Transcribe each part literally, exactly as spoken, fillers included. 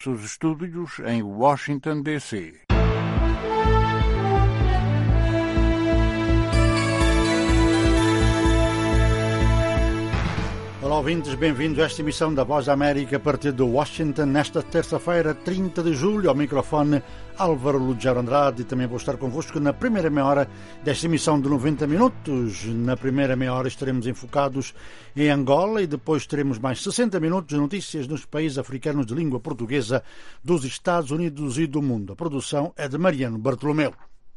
Os estúdios em Washington, D C Olá, ouvintes, bem-vindos a esta emissão da Voz da América a partir de Washington, nesta terça-feira, trinta de julho, ao microfone Álvaro Lugero Andrade, e também vou estar convosco na primeira meia hora desta emissão de noventa minutos. Na primeira meia hora estaremos enfocados em Angola e depois teremos mais sessenta minutos de notícias nos países africanos de língua portuguesa dos Estados Unidos e do mundo. A produção é de Mariano Bartolomeu.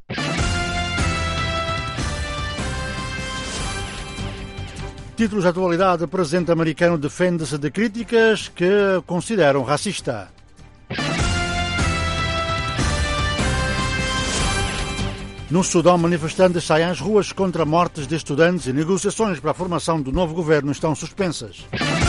Títulos de atualidade: o presidente americano defende-se de críticas que consideram racista. No Sudão, manifestantes saem às ruas contra mortes de estudantes e negociações para a formação do novo governo estão suspensas.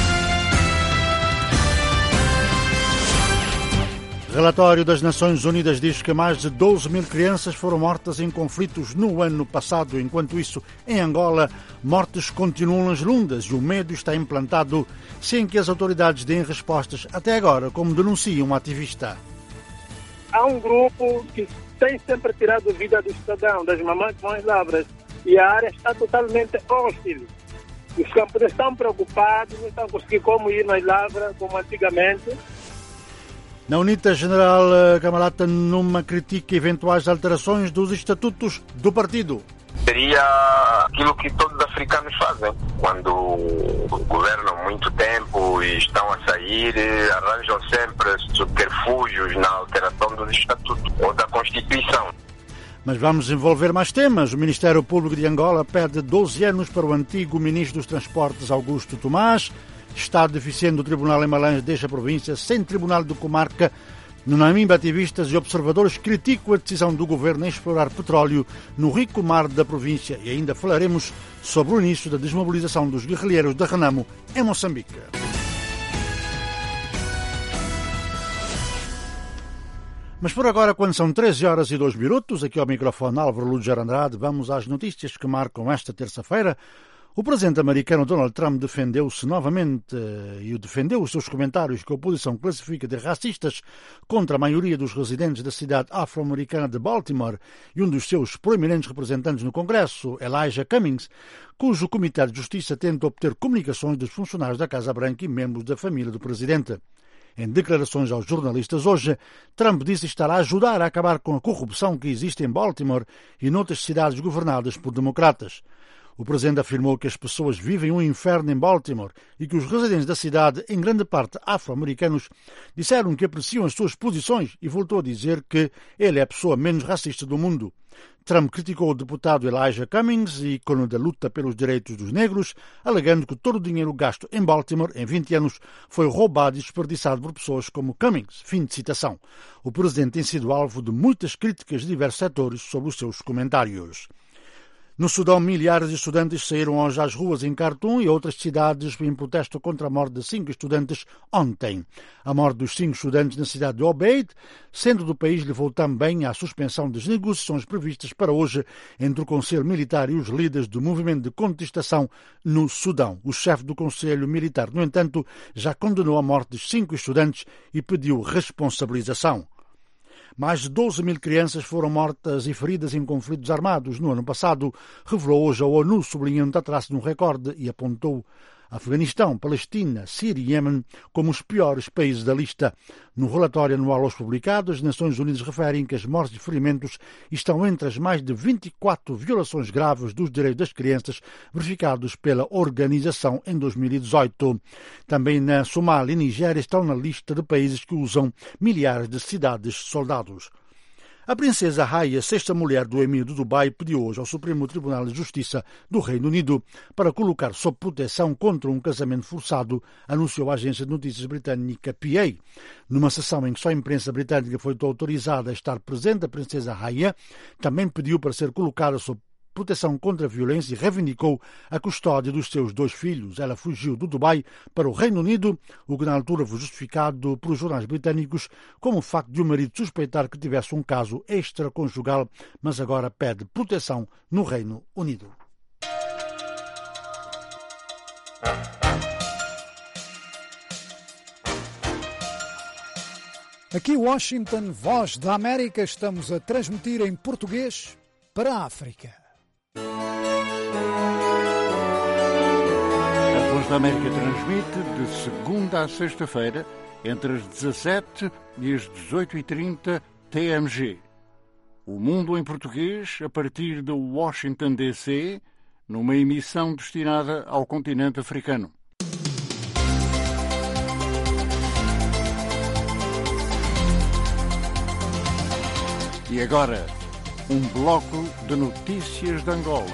Relatório das Nações Unidas diz que mais de doze mil crianças foram mortas em conflitos no ano passado. Enquanto isso, em Angola, mortes continuam nas lundas e o medo está implantado sem que as autoridades deem respostas até agora, como denuncia um ativista. Há um grupo que tem sempre tirado a vida do cidadão, das mamães com as lavras, e a área está totalmente hostil. Os camponeses estão preocupados, não estão conseguindo como ir nas lavras como antigamente. Na UNITA, General Camarata Numa critica eventuais alterações dos estatutos do partido. Seria aquilo que todos os africanos fazem. Quando governam muito tempo e estão a sair, arranjam sempre subterfúgios na alteração dos estatutos ou da Constituição. Mas vamos envolver mais temas. O Ministério Público de Angola pede doze anos para o antigo Ministro dos Transportes, Augusto Tomás. Estado deficiente do Tribunal em Malanje deixa a província sem Tribunal de Comarca. No Namíbe, ativistas e observadores criticam a decisão do governo em explorar petróleo no rico mar da província. E ainda falaremos sobre o início da desmobilização dos guerrilheiros da Renamo em Moçambique. Mas por agora, quando são treze horas e dois minutos, aqui ao microfone Álvaro Lugero Andrade, vamos às notícias que marcam esta terça-feira. O presidente americano Donald Trump defendeu-se novamente e defendeu os seus comentários que a oposição classifica de racistas contra a maioria dos residentes da cidade afro-americana de Baltimore e um dos seus proeminentes representantes no Congresso, Elijah Cummings, cujo Comitê de Justiça tenta obter comunicações dos funcionários da Casa Branca e membros da família do presidente. Em declarações aos jornalistas hoje, Trump disse estar a ajudar a acabar com a corrupção que existe em Baltimore e noutras cidades governadas por democratas. O presidente afirmou que as pessoas vivem um inferno em Baltimore e que os residentes da cidade, em grande parte afro-americanos, disseram que apreciam as suas posições e voltou a dizer que ele é a pessoa menos racista do mundo. Trump criticou o deputado Elijah Cummings, ícone da luta pelos direitos dos negros, alegando que todo o dinheiro gasto em Baltimore em vinte anos foi roubado e desperdiçado por pessoas como Cummings. Fim de citação. O presidente tem sido alvo de muitas críticas de diversos setores sobre os seus comentários. No Sudão, milhares de estudantes saíram hoje às ruas em Khartoum e outras cidades em protesto contra a morte de cinco estudantes ontem. A morte dos cinco estudantes na cidade de Obeid, centro do país, levou também à suspensão das negociações previstas para hoje entre o Conselho Militar e os líderes do movimento de contestação no Sudão. O chefe do Conselho Militar, no entanto, já condenou a morte dos cinco estudantes e pediu responsabilização. Mais de doze mil crianças foram mortas e feridas em conflitos armados no ano passado, revelou hoje a ONU, sublinhando a traço de um recorde e apontou Afeganistão, Palestina, Síria e Iêmen como os piores países da lista. No relatório anual hoje publicado, as Nações Unidas referem que as mortes e ferimentos estão entre as mais de vinte e quatro violações graves dos direitos das crianças verificados pela organização em dois mil e dezoito. Também na Somália e Nigéria estão na lista de países que usam milhares de cidades-soldados. A princesa Raya, sexta mulher do Emir do Dubai, pediu hoje ao Supremo Tribunal de Justiça do Reino Unido para colocar sob proteção contra um casamento forçado, anunciou a agência de notícias britânica P A. Numa sessão em que só a imprensa britânica foi autorizada a estar presente, a princesa Raya também pediu para ser colocada sob proteção contra a violência e reivindicou a custódia dos seus dois filhos. Ela fugiu do Dubai para o Reino Unido, o que na altura foi justificado por jornais britânicos como o facto de o marido suspeitar que tivesse um caso extraconjugal, mas agora pede proteção no Reino Unido. Aqui Washington, Voz da América, estamos a transmitir em português para a África. A Voz da América transmite de segunda a sexta-feira, entre as dezassete e as dezoito e trinta T M G. O Mundo em Português, a partir de Washington, D C, numa emissão destinada ao continente africano. E agora, um bloco de notícias de Angola.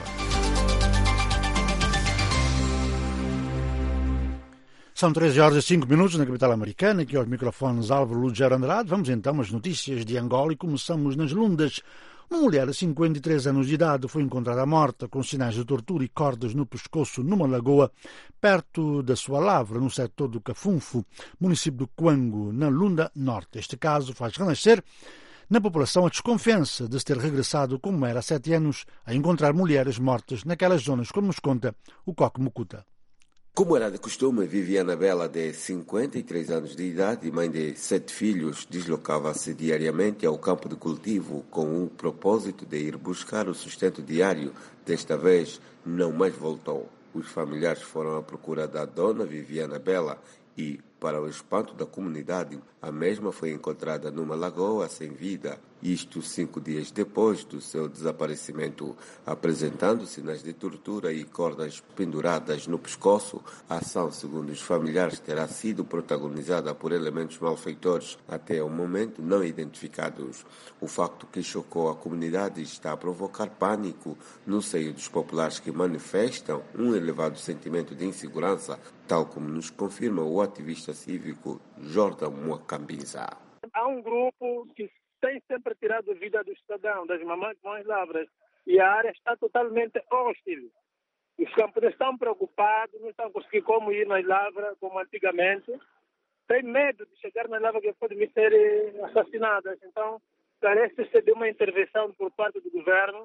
São treze horas e cinco minutos na capital americana, aqui aos microfones Álvaro Lugero Andrade. Vamos então às notícias de Angola e começamos nas Lundas. Uma mulher de cinquenta e três anos de idade foi encontrada morta com sinais de tortura e cordas no pescoço numa lagoa perto da sua lavra, no setor do Cafunfo, município de Coango, na Lunda Norte. Este caso faz renascer na população a desconfiança de se ter regressado como era há sete anos a encontrar mulheres mortas naquelas zonas, como nos conta o Coque Mucuta. Como era de costume, Viviana Bela, de cinquenta e três anos de idade e mãe de sete filhos, deslocava-se diariamente ao campo de cultivo com o propósito de ir buscar o sustento diário. Desta vez, não mais voltou. Os familiares foram à procura da dona Viviana Bela e, para o espanto da comunidade, a mesma foi encontrada numa lagoa sem vida, isto cinco dias depois do seu desaparecimento, apresentando sinais de tortura e cordas penduradas no pescoço. A ação, segundo os familiares, terá sido protagonizada por elementos malfeitores até o momento não identificados. O facto que chocou a comunidade está a provocar pânico no seio dos populares que manifestam um elevado sentimento de insegurança, tal como nos confirma o ativista cívico Jordan Muacambinza. Há um grupo que tem sempre tirado a vida do cidadão, das mamães mães lavras, e a área está totalmente hostil. Os camponeses estão preocupados, não estão conseguindo como ir nas lavras como antigamente. Tem medo de chegar nas lavras que podem ser assassinadas. Então, parece-se de uma intervenção por parte do governo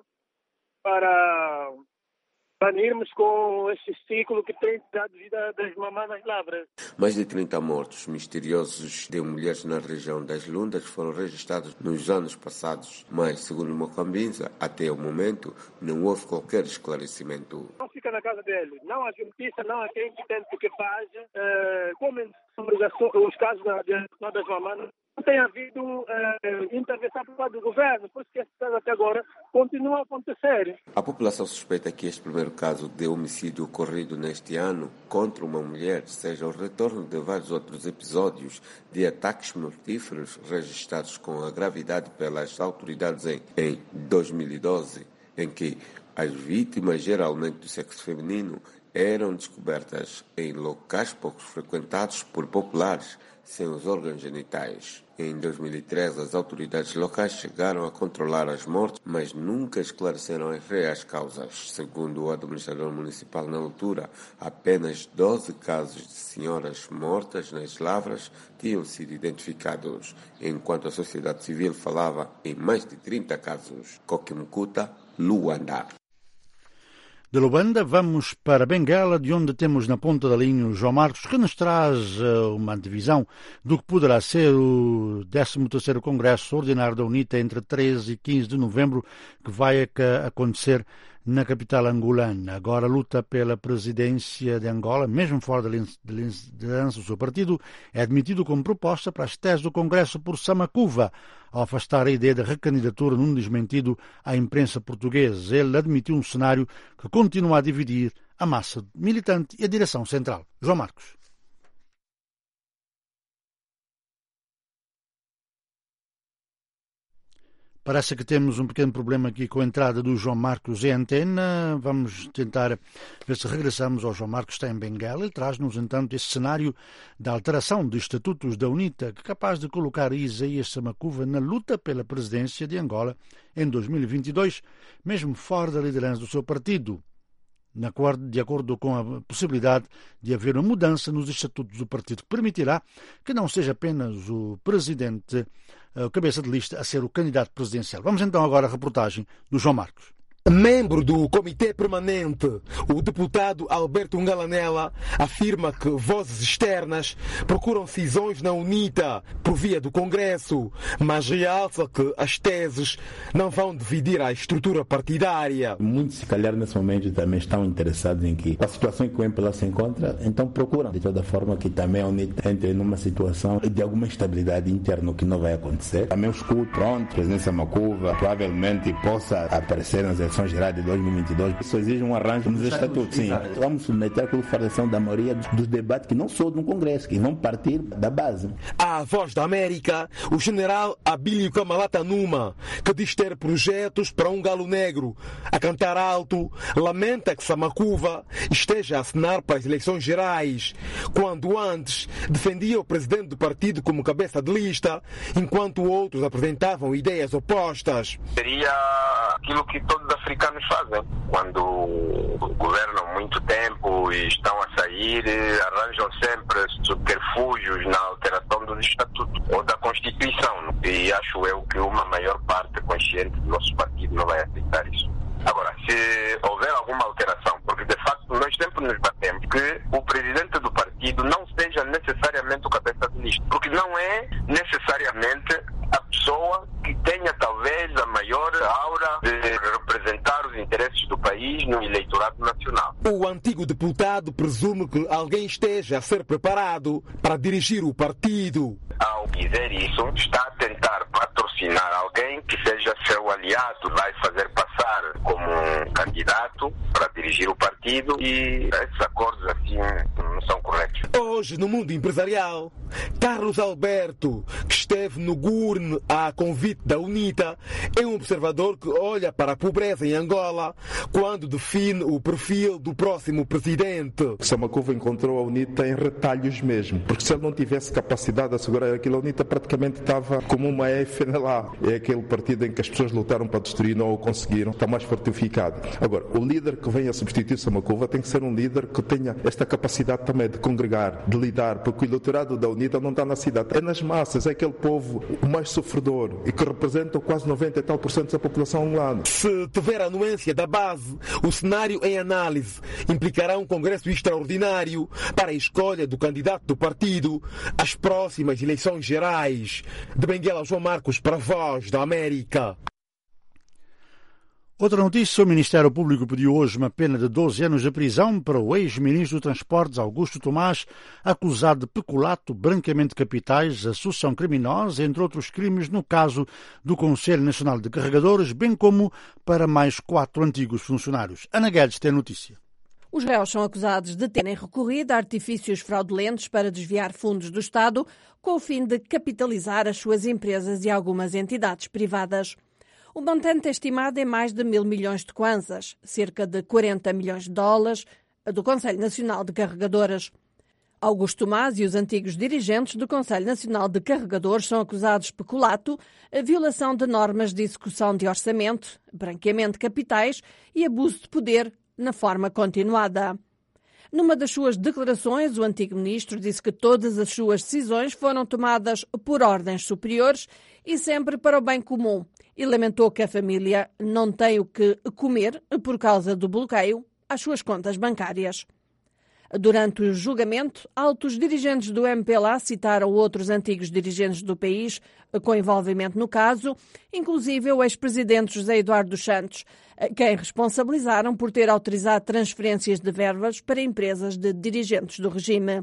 para banirmos com este ciclo que tem dado vida das mamães nas lavras. Mais de trinta mortos misteriosos de mulheres na região das Lundas foram registrados nos anos passados, mas, segundo Mocambinza, até o momento não houve qualquer esclarecimento. Não fica na casa deles, não há justiça, não há quem entende o que faz. Uh, como os casos da, das mamães, não tem havido uh, intervenção por parte do governo, por isso que esse caso até agora continua a acontecer. A população suspeita que este primeiro caso de homicídio ocorrido neste ano contra uma mulher seja o retorno de vários outros episódios de ataques mortíferos registrados com a gravidade pelas autoridades em, em dois mil e doze, em que as vítimas, geralmente do sexo feminino, eram descobertas em locais pouco frequentados por populares, sem os órgãos genitais. Em dois mil e treze, as autoridades locais chegaram a controlar as mortes, mas nunca esclareceram as reais causas. Segundo o administrador municipal na altura, apenas doze casos de senhoras mortas nas lavras tinham sido identificados, enquanto a sociedade civil falava em mais de trinta casos. Coque Mucuta, Luanda. De Luanda vamos para Benguela, de onde temos na ponta da linha o João Marcos, que nos traz uma antevisão do que poderá ser o décimo terceiro Congresso Ordinário da UNITA entre treze e quinze de novembro, que vai acontecer na capital angolana. Agora luta pela presidência de Angola, mesmo fora da liderança do seu partido, é admitido como proposta para as teses do Congresso por Samakuva, ao afastar a ideia da recandidatura num desmentido à imprensa portuguesa. Ele admitiu um cenário que continua a dividir a massa militante e a direção central. João Marcos. Parece que temos um pequeno problema aqui com a entrada do João Marcos em antena. Vamos tentar ver se regressamos ao João Marcos, que está em Benguela. Ele traz-nos, entanto, esse cenário da alteração de estatutos da UNITA, que é capaz de colocar Isaías Samakuva na luta pela presidência de Angola em dois mil e vinte e dois, mesmo fora da liderança do seu partido, de acordo com a possibilidade de haver uma mudança nos estatutos do partido, que permitirá que não seja apenas o presidente, o cabeça de lista, a ser o candidato presidencial. Vamos então agora à reportagem do João Marcos. Membro do Comitê Permanente, o deputado Alberto Ngalanela afirma que vozes externas procuram cisões na UNITA por via do Congresso, mas realça que as teses não vão dividir a estrutura partidária. Muitos, se calhar, nesse momento também estão interessados em que a situação em que o M P L A se encontra, então procuram de toda forma que também a UNITA entre numa situação de alguma instabilidade interna, o que não vai acontecer. Também o escudo, pronto, a presidência Macuva provavelmente possa aparecer nas eleições gerais de dois mil e vinte e dois. Isso exige um arranjo nos estatutos. Sim, vamos submeter a qualificação da maioria dos debates que não são no Congresso, que vão partir da base. À Voz da América, o general Abílio Camalata Numa, que diz ter projetos para um galo negro, a cantar alto, lamenta que Samacuva esteja a assinar para as eleições gerais, quando antes defendia o presidente do partido como cabeça de lista, enquanto outros apresentavam ideias opostas. Seria aquilo que todos os africanos fazem. Quando governam muito tempo e estão a sair, arranjam sempre subterfúgios na alteração dos estatutos ou da Constituição. E acho eu que uma maior parte consciente do nosso partido não vai aceitar isso. Agora, se houver alguma alteração, porque de facto nós sempre nos batemos que o presidente do partido não seja necessariamente o cabeça de lista, porque não é necessariamente a pessoa que tenha talvez a maior aura de representar os interesses do país no eleitorado nacional. O antigo deputado presume que alguém esteja a ser preparado para dirigir o partido. Ao dizer isso, está a tentar patrocinar alguém que seja seu aliado, vai fazer passar como um candidato para dirigir o partido, e esses acordos assim não são corretos. Hoje, no mundo empresarial, Carlos Alberto, que esteve no Gurne a convite da UNITA, é um observador que olha para a pobreza em Angola quando define o perfil do próximo presidente. Samacuva encontrou a UNITA em retalhos mesmo, porque se ele não tivesse capacidade de assegurar aquilo, a UNITA praticamente estava como uma F N L A. É aquele partido em que as pessoas lutaram para destruir e não o conseguiram, está mais fortificado. Agora, o líder que venha a substituir Samacuva tem que ser um líder que tenha esta capacidade também de congregar, de lidar, porque o eleitorado da UNITA não está na cidade, é nas massas, é aquele povo o mais sofredor e que representa quase noventa e tal por cento da população angolana. Se tiver a anuência da base, o cenário em análise implicará um congresso extraordinário para a escolha do candidato do partido às próximas eleições gerais. De Benguela, João Marcos, para a Voz da América. Outra notícia: o Ministério Público pediu hoje uma pena de doze anos de prisão para o ex-ministro de Transportes Augusto Tomás, acusado de peculato, branqueamento de capitais, associação criminosa, entre outros crimes, no caso do Conselho Nacional de Carregadores, bem como para mais quatro antigos funcionários. Ana Guedes tem notícia. Os réus são acusados de terem recorrido a artifícios fraudulentos para desviar fundos do Estado, com o fim de capitalizar as suas empresas e algumas entidades privadas. O montante é estimado em mais de mil milhões de kwanzas, cerca de quarenta milhões de dólares, do Conselho Nacional de Carregadoras. Augusto Tomás e os antigos dirigentes do Conselho Nacional de Carregadores são acusados de peculato, a violação de normas de execução de orçamento, branqueamento de capitais e abuso de poder na forma continuada. Numa das suas declarações, o antigo ministro disse que todas as suas decisões foram tomadas por ordens superiores e sempre para o bem comum, e lamentou que a família não tem o que comer por causa do bloqueio às suas contas bancárias. Durante o julgamento, altos dirigentes do M P L A citaram outros antigos dirigentes do país com envolvimento no caso, inclusive o ex-presidente José Eduardo dos Santos, quem responsabilizaram por ter autorizado transferências de verbas para empresas de dirigentes do regime.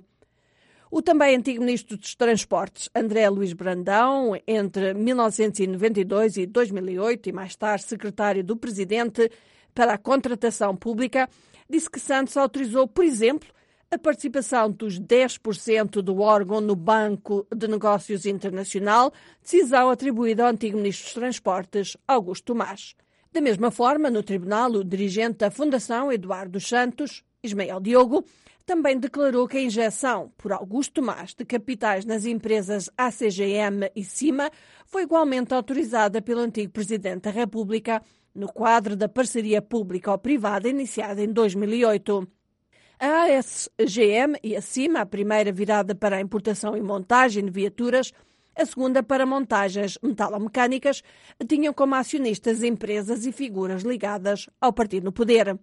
O também antigo ministro dos Transportes, André Luís Brandão, entre mil novecentos e noventa e dois e dois mil e oito, e mais tarde secretário do Presidente para a Contratação Pública, disse que Santos autorizou, por exemplo, a participação dos dez por cento do órgão no Banco de Negócios Internacional, decisão atribuída ao antigo ministro dos Transportes, Augusto Tomás. Da mesma forma, no tribunal, o dirigente da Fundação, Eduardo dos Santos, Ismael Diogo, também declarou que a injeção por Augusto Tomás de capitais nas empresas A C G M e CIMA foi igualmente autorizada pelo antigo Presidente da República no quadro da parceria pública-privada iniciada em dois mil e oito. A A C G M e a CIMA, a primeira virada para a importação e montagem de viaturas, A segunda, para montagens metalomecânicas, tinham como acionistas empresas e figuras ligadas ao partido no poder.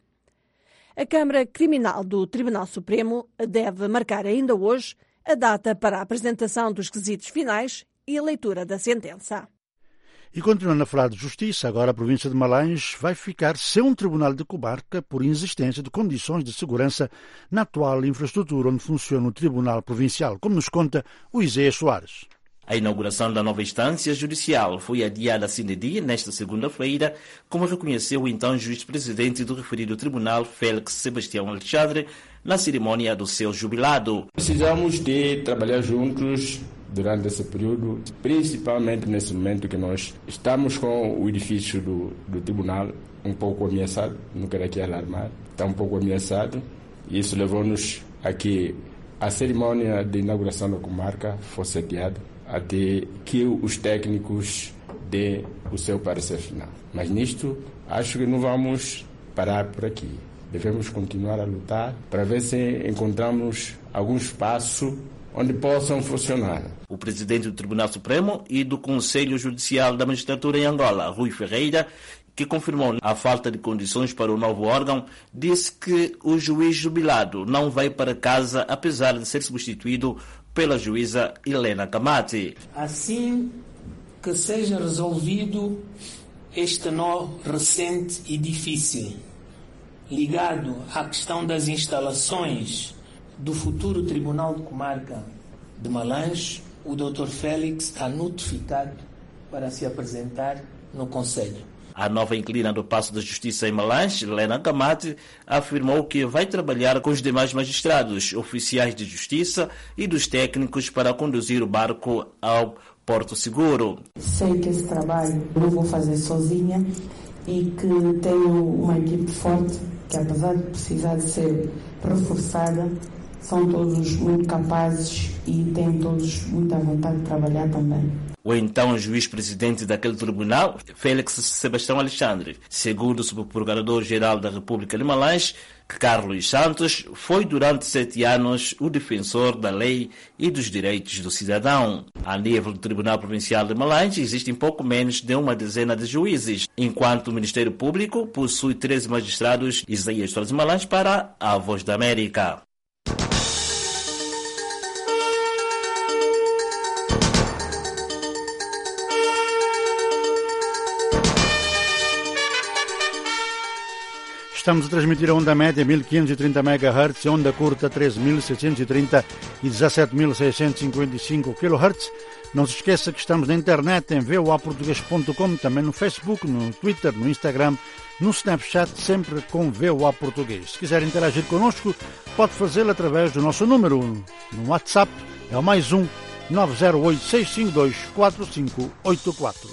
A Câmara Criminal do Tribunal Supremo deve marcar ainda hoje a data para a apresentação dos quesitos finais e a leitura da sentença. E continuando a falar de justiça, agora a província de Malange vai ficar sem um tribunal de comarca por inexistência de condições de segurança na atual infraestrutura onde funciona o Tribunal Provincial, como nos conta o Isaías Soares. A inauguração da nova instância judicial foi adiada assim de dia, nesta segunda-feira, como reconheceu o então juiz-presidente do referido tribunal, Félix Sebastião Alexandre, na cerimônia do seu jubilado. Precisamos de trabalhar juntos durante esse período, principalmente nesse momento que nós estamos com o edifício do, do tribunal um pouco ameaçado, não quero aqui alarmar, está um pouco ameaçado, e isso levou-nos a que a cerimônia de inauguração da comarca fosse adiada, até que os técnicos dêem o seu parecer final. Mas nisto, acho que não vamos parar por aqui. Devemos continuar a lutar para ver se encontramos algum espaço onde possam funcionar. O presidente do Tribunal Supremo e do Conselho Judicial da Magistratura em Angola, Rui Ferreira, que confirmou a falta de condições para o novo órgão, disse que o juiz jubilado não vai para casa, apesar de ser substituído pela juíza Helena Camate. Assim que seja resolvido este nó recente e difícil, ligado à questão das instalações do futuro Tribunal de Comarca de Malange, o doutor Félix está notificado para se apresentar no Conselho. A nova inquilina do Paço da Justiça em Malange, Helena Camate, afirmou que vai trabalhar com os demais magistrados, oficiais de justiça e dos técnicos para conduzir o barco ao Porto Seguro. Sei que esse trabalho não vou fazer sozinha e que tenho uma equipe forte que, apesar de precisar de ser reforçada, são todos muito capazes e têm todos muita vontade de trabalhar também. O então juiz-presidente daquele tribunal, Félix Sebastião Alexandre, segundo o subprocurador-geral da República de Malange, Carlos Santos, foi durante sete anos o defensor da lei e dos direitos do cidadão. A nível do Tribunal Provincial de Malange existem pouco menos de uma dezena de juízes, enquanto o Ministério Público possui treze magistrados. Isaías Soares de Malange para a Voz da América. Estamos a transmitir a onda média mil quinhentos e trinta megahertz, onda curta treze mil seiscentos e trinta e dezassete mil seiscentos e cinquenta e cinco quilohertz. Não se esqueça que estamos na internet em v o a português ponto com, também no Facebook, no Twitter, no Instagram, no Snapchat, sempre com V O A Português. Se quiser interagir connosco, pode fazê-lo através do nosso número no WhatsApp, é o mais um nove zero oito, seis cinco dois, quatro cinco oito quatro.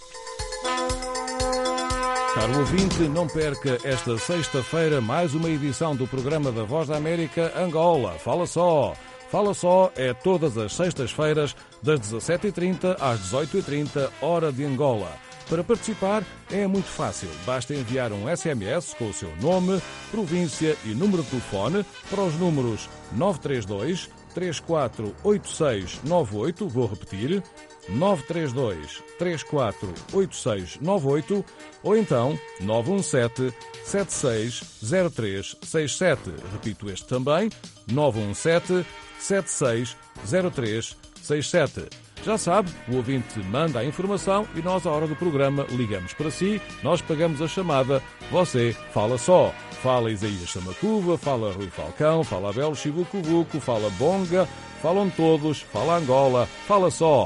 Caro ouvinte, não perca esta sexta-feira mais uma edição do programa da Voz da América Angola. Fala só! Fala só é todas as sextas-feiras, das dezassete e trinta às dezoito e trinta, hora de Angola. Para participar é muito fácil. Basta enviar um S M S com o seu nome, província e número de telefone para os números nove três dois, três quatro oito seis nove oito, vou repetir, nove três dois, três quatro oito seis nove oito, ou então nove um sete, sete seis zero três seis sete. Repito este também, nove um sete, sete seis zero três seis sete. Já sabe, o ouvinte manda a informação e nós, à hora do programa, ligamos para si, nós pagamos a chamada, você fala só. Fala Isaías Samacuva, fala Rui Falcão, fala Abel Chibucubuco, fala Bonga, falam todos, fala Angola, fala só.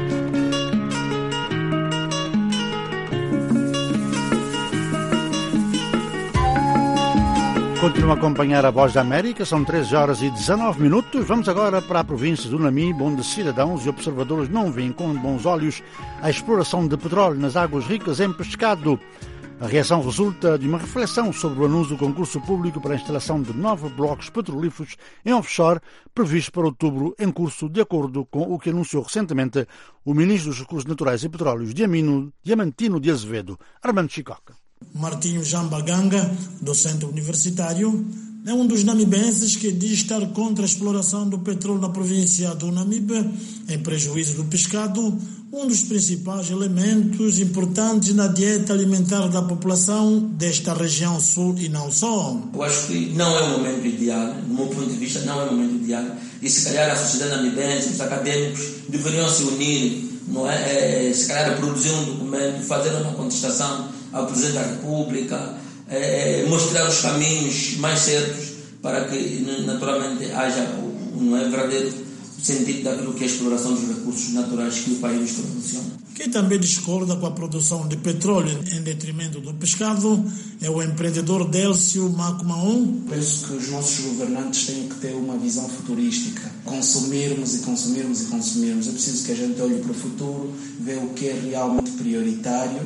Continua a acompanhar a Voz da América, são treze horas e dezanove minutos. Vamos agora para a província do Namibe, onde cidadãos e observadores não veem com bons olhos a exploração de petróleo nas águas ricas em pescado. A reação resulta de uma reflexão sobre o anúncio do concurso público para a instalação de nove blocos petrolíferos em offshore, previsto para outubro, em curso, de acordo com o que anunciou recentemente o Ministro dos Recursos Naturais e Petróleos, Diamantino de Azevedo. Armando Chicoca. Martinho Jambaganga, docente universitário, é um dos namibenses que diz estar contra a exploração do petróleo na província do Namibe, em prejuízo do pescado, um dos principais elementos importantes na dieta alimentar da população desta região sul e não só. Eu acho que não é o momento ideal, do meu ponto de vista não é o momento ideal, e se calhar a sociedade namibense, os acadêmicos deveriam se unir, não é? É, se calhar produzir um documento, fazer uma contestação ao Presidente da República, é, mostrar os caminhos mais certos para que naturalmente haja um é, verdadeiro sentido daquilo que é a exploração dos recursos naturais que o país nos proporciona. Quem também discorda com a produção de petróleo em detrimento do pescado é o empreendedor Délcio Macumaon. Penso que os nossos governantes têm que ter uma visão futurística. Consumirmos e consumirmos e consumirmos. É preciso que a gente olhe para o futuro, ver o que é realmente prioritário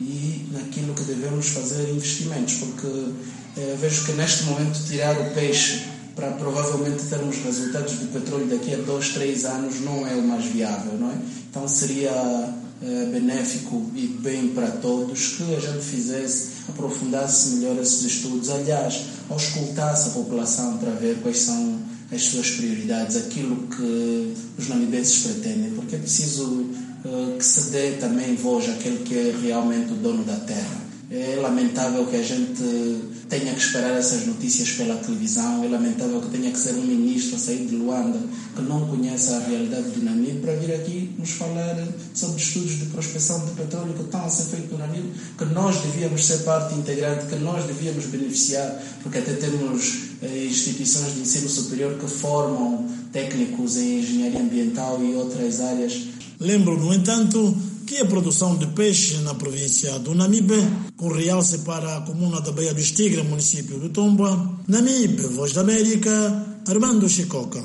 e naquilo que devemos fazer investimentos, porque eh, vejo que neste momento tirar o peixe para provavelmente termos resultados de petróleo daqui a dois, três anos não é o mais viável, não é? Então seria eh, benéfico e bem para todos que a gente fizesse, aprofundasse melhor esses estudos, aliás, auscultasse a população para ver quais são as suas prioridades, aquilo que os namibenses pretendem, porque é preciso Uh, que se dê também voz àquele que é realmente o dono da terra. É lamentável que a gente tenha que esperar essas notícias pela televisão, é lamentável que tenha que ser um ministro a sair de Luanda que não conhece a realidade do Namibe para vir aqui nos falar sobre estudos de prospecção de petróleo que estão a ser feitos no Namibe, que nós devíamos ser parte integrante, que nós devíamos beneficiar, porque até temos eh, instituições de ensino superior que formam técnicos em engenharia ambiental e outras áreas. Lembro, no entanto, que a produção de peixe na província do Namibe, com realce para a comuna da Baía dos Tigres, município do Tomba, Namibe, Voz da América, Armando Chicoca.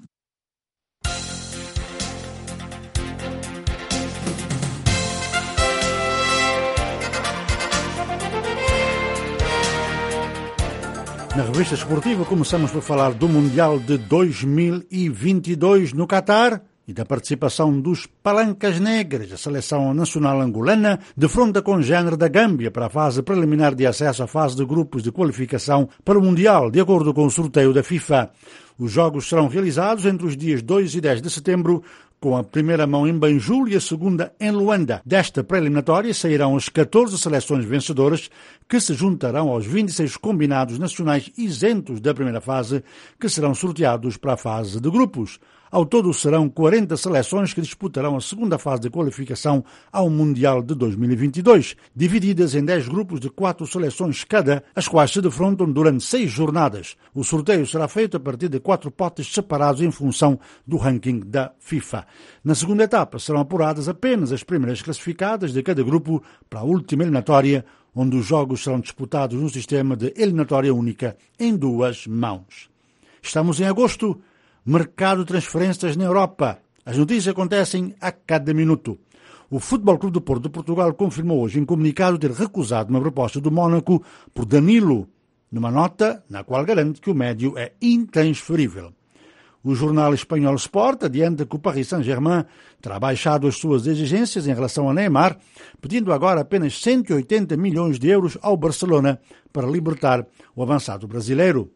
Na revista esportiva começamos por falar do Mundial de dois mil e vinte e dois no Catar e da participação dos Palancas Negras, a seleção nacional angolana, defronta com género da Gâmbia para a fase preliminar de acesso à fase de grupos de qualificação para o Mundial, de acordo com o sorteio da FIFA. Os jogos serão realizados entre os dias dois e dez de setembro, com a primeira mão em Banjul e a segunda em Luanda. Desta preliminatória sairão as catorze seleções vencedoras, que se juntarão aos vinte e seis combinados nacionais isentos da primeira fase, que serão sorteados para a fase de grupos. Ao todo serão quarenta seleções que disputarão a segunda fase de qualificação ao Mundial de dois mil e vinte e dois, divididas em dez grupos de quatro seleções cada, as quais se defrontam durante seis jornadas. O sorteio será feito a partir de quatro potes separados em função do ranking da FIFA. Na segunda etapa serão apuradas apenas as primeiras classificadas de cada grupo para a última eliminatória, onde os jogos serão disputados no sistema de eliminatória única em duas mãos. Estamos em agosto. Mercado de transferências na Europa. As notícias acontecem a cada minuto. O Futebol Clube do Porto de Portugal confirmou hoje em comunicado ter recusado uma proposta do Mónaco por Danilo, numa nota na qual garante que o médio é intransferível. O jornal espanhol Sport adianta que o Paris Saint-Germain terá baixado as suas exigências em relação a Neymar, pedindo agora apenas cento e oitenta milhões de euros ao Barcelona para libertar o avançado brasileiro.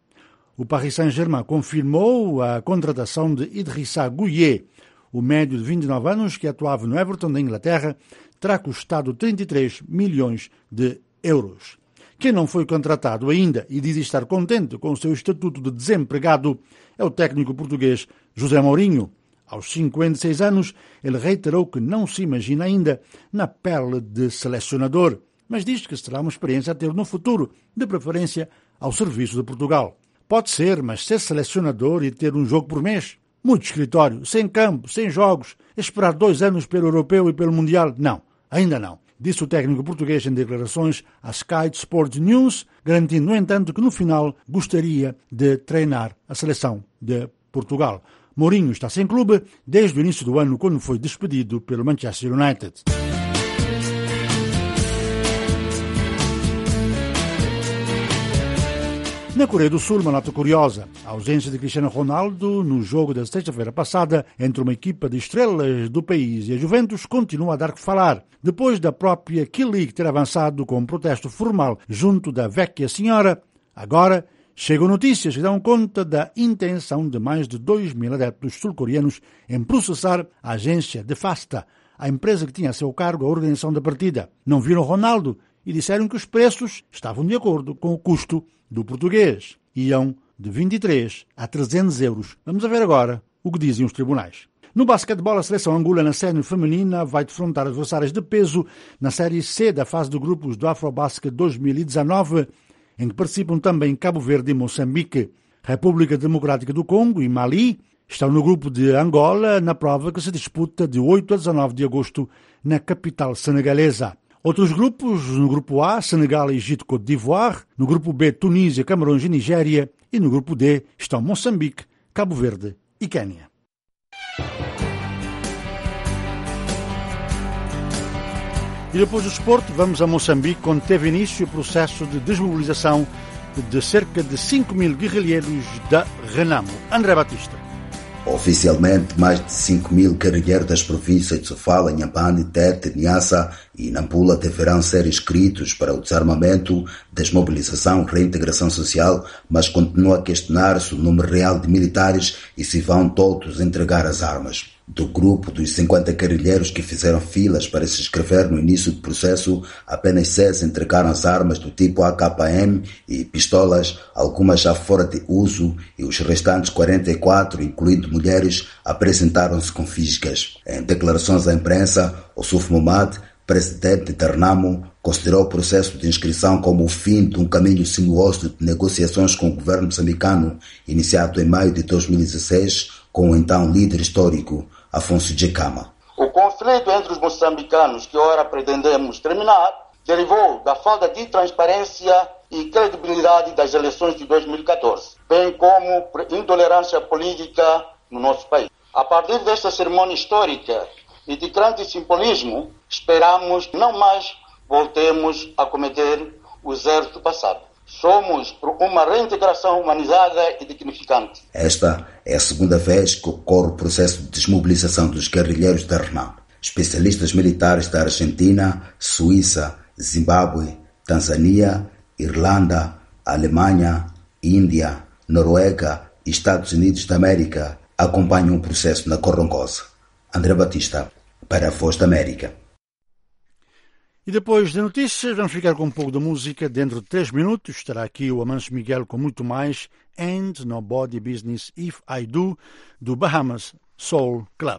O Paris Saint-Germain confirmou a contratação de Idrissa Gueye. O médio de vinte e nove anos, que atuava no Everton da Inglaterra, terá custado trinta e três milhões de euros. Quem não foi contratado ainda e diz estar contente com o seu estatuto de desempregado é o técnico português José Mourinho. Aos cinquenta e seis anos, ele reiterou que não se imagina ainda na pele de selecionador, mas diz que será uma experiência a ter no futuro, de preferência ao serviço de Portugal. Pode ser, mas ser selecionador e ter um jogo por mês? Muito escritório, sem campo, sem jogos, esperar dois anos pelo Europeu e pelo Mundial? Não, ainda não. Disse o técnico português em declarações à Sky Sports News, garantindo, no entanto, que no final gostaria de treinar a seleção de Portugal. Mourinho está sem clube desde o início do ano, quando foi despedido pelo Manchester United. Na Coreia do Sul, uma nota curiosa. A ausência de Cristiano Ronaldo no jogo da sexta-feira passada entre uma equipa de estrelas do país e a Juventus continua a dar que falar. Depois da própria K-League ter avançado com um protesto formal junto da Vecchia Senhora, agora Chegam notícias que dão conta da intenção de mais de dois mil adeptos sul-coreanos em processar a agência de Fasta, a empresa que tinha a seu cargo a organização da partida. Não viram Ronaldo e disseram que os preços estavam de acordo com o custo do português. Iam de vinte e três a trezentos euros. Vamos a ver agora o que dizem os tribunais. No basquetebol, a seleção angolana sénior feminina vai defrontar adversários de peso na Série C da fase de grupos do Afrobasket dois mil e dezanove, em que participam também Cabo Verde e Moçambique. República Democrática do Congo e Mali estão no grupo de Angola, na prova que se disputa de oito a dezanove de agosto na capital senegalesa. Outros grupos, no grupo A, Senegal, Egito, Côte d'Ivoire, no grupo B, Tunísia, Camarões e Nigéria, e no grupo D estão Moçambique, Cabo Verde e Quênia. E depois do esporte, vamos a Moçambique, onde teve início o processo de desmobilização de cerca de cinco mil guerrilheiros da Renamo. André Batista. Oficialmente, mais de cinco mil guerrilheiros das províncias de Sofala, Inhambane, Tete, Niassa e Nampula deverão ser inscritos para o desarmamento, desmobilização e reintegração social, mas continua a questionar-se o número real de militares e se vão todos entregar as armas. Do grupo dos cinquenta guerrilheiros que fizeram filas para se inscrever no início do processo, apenas seis entregaram as armas do tipo A K M e pistolas, algumas já fora de uso, e os restantes quarenta e quatro, incluindo mulheres, apresentaram-se com fisgas. Em declarações à imprensa, Ossuf Momad, presidente da Renamo, considerou o processo de inscrição como o fim de um caminho sinuoso de negociações com o governo moçambicano, iniciado em maio de dois mil e dezesseis, com o então líder histórico, Afonso Djekama. O conflito entre os moçambicanos, que ora pretendemos terminar, derivou da falta de transparência e credibilidade das eleições de dois mil e catorze, bem como intolerância política no nosso país. A partir desta cerimônia histórica e de grande simbolismo, esperamos que não mais voltemos a cometer os erros do passado. Somos por uma reintegração humanizada e dignificante. Esta é a segunda vez que ocorre o processo de desmobilização dos guerrilheiros da Renamo. Especialistas militares da Argentina, Suíça, Zimbábue, Tanzânia, Irlanda, Alemanha, Índia, Noruega e Estados Unidos da América acompanham o processo na Corongosa. André Batista, para a Voz da América. E depois de notícias, vamos ficar com um pouco de música. Dentro de três minutos estará aqui o Amancio Miguel com muito mais. And Nobody Business If I Do, do Bahamas Soul Club.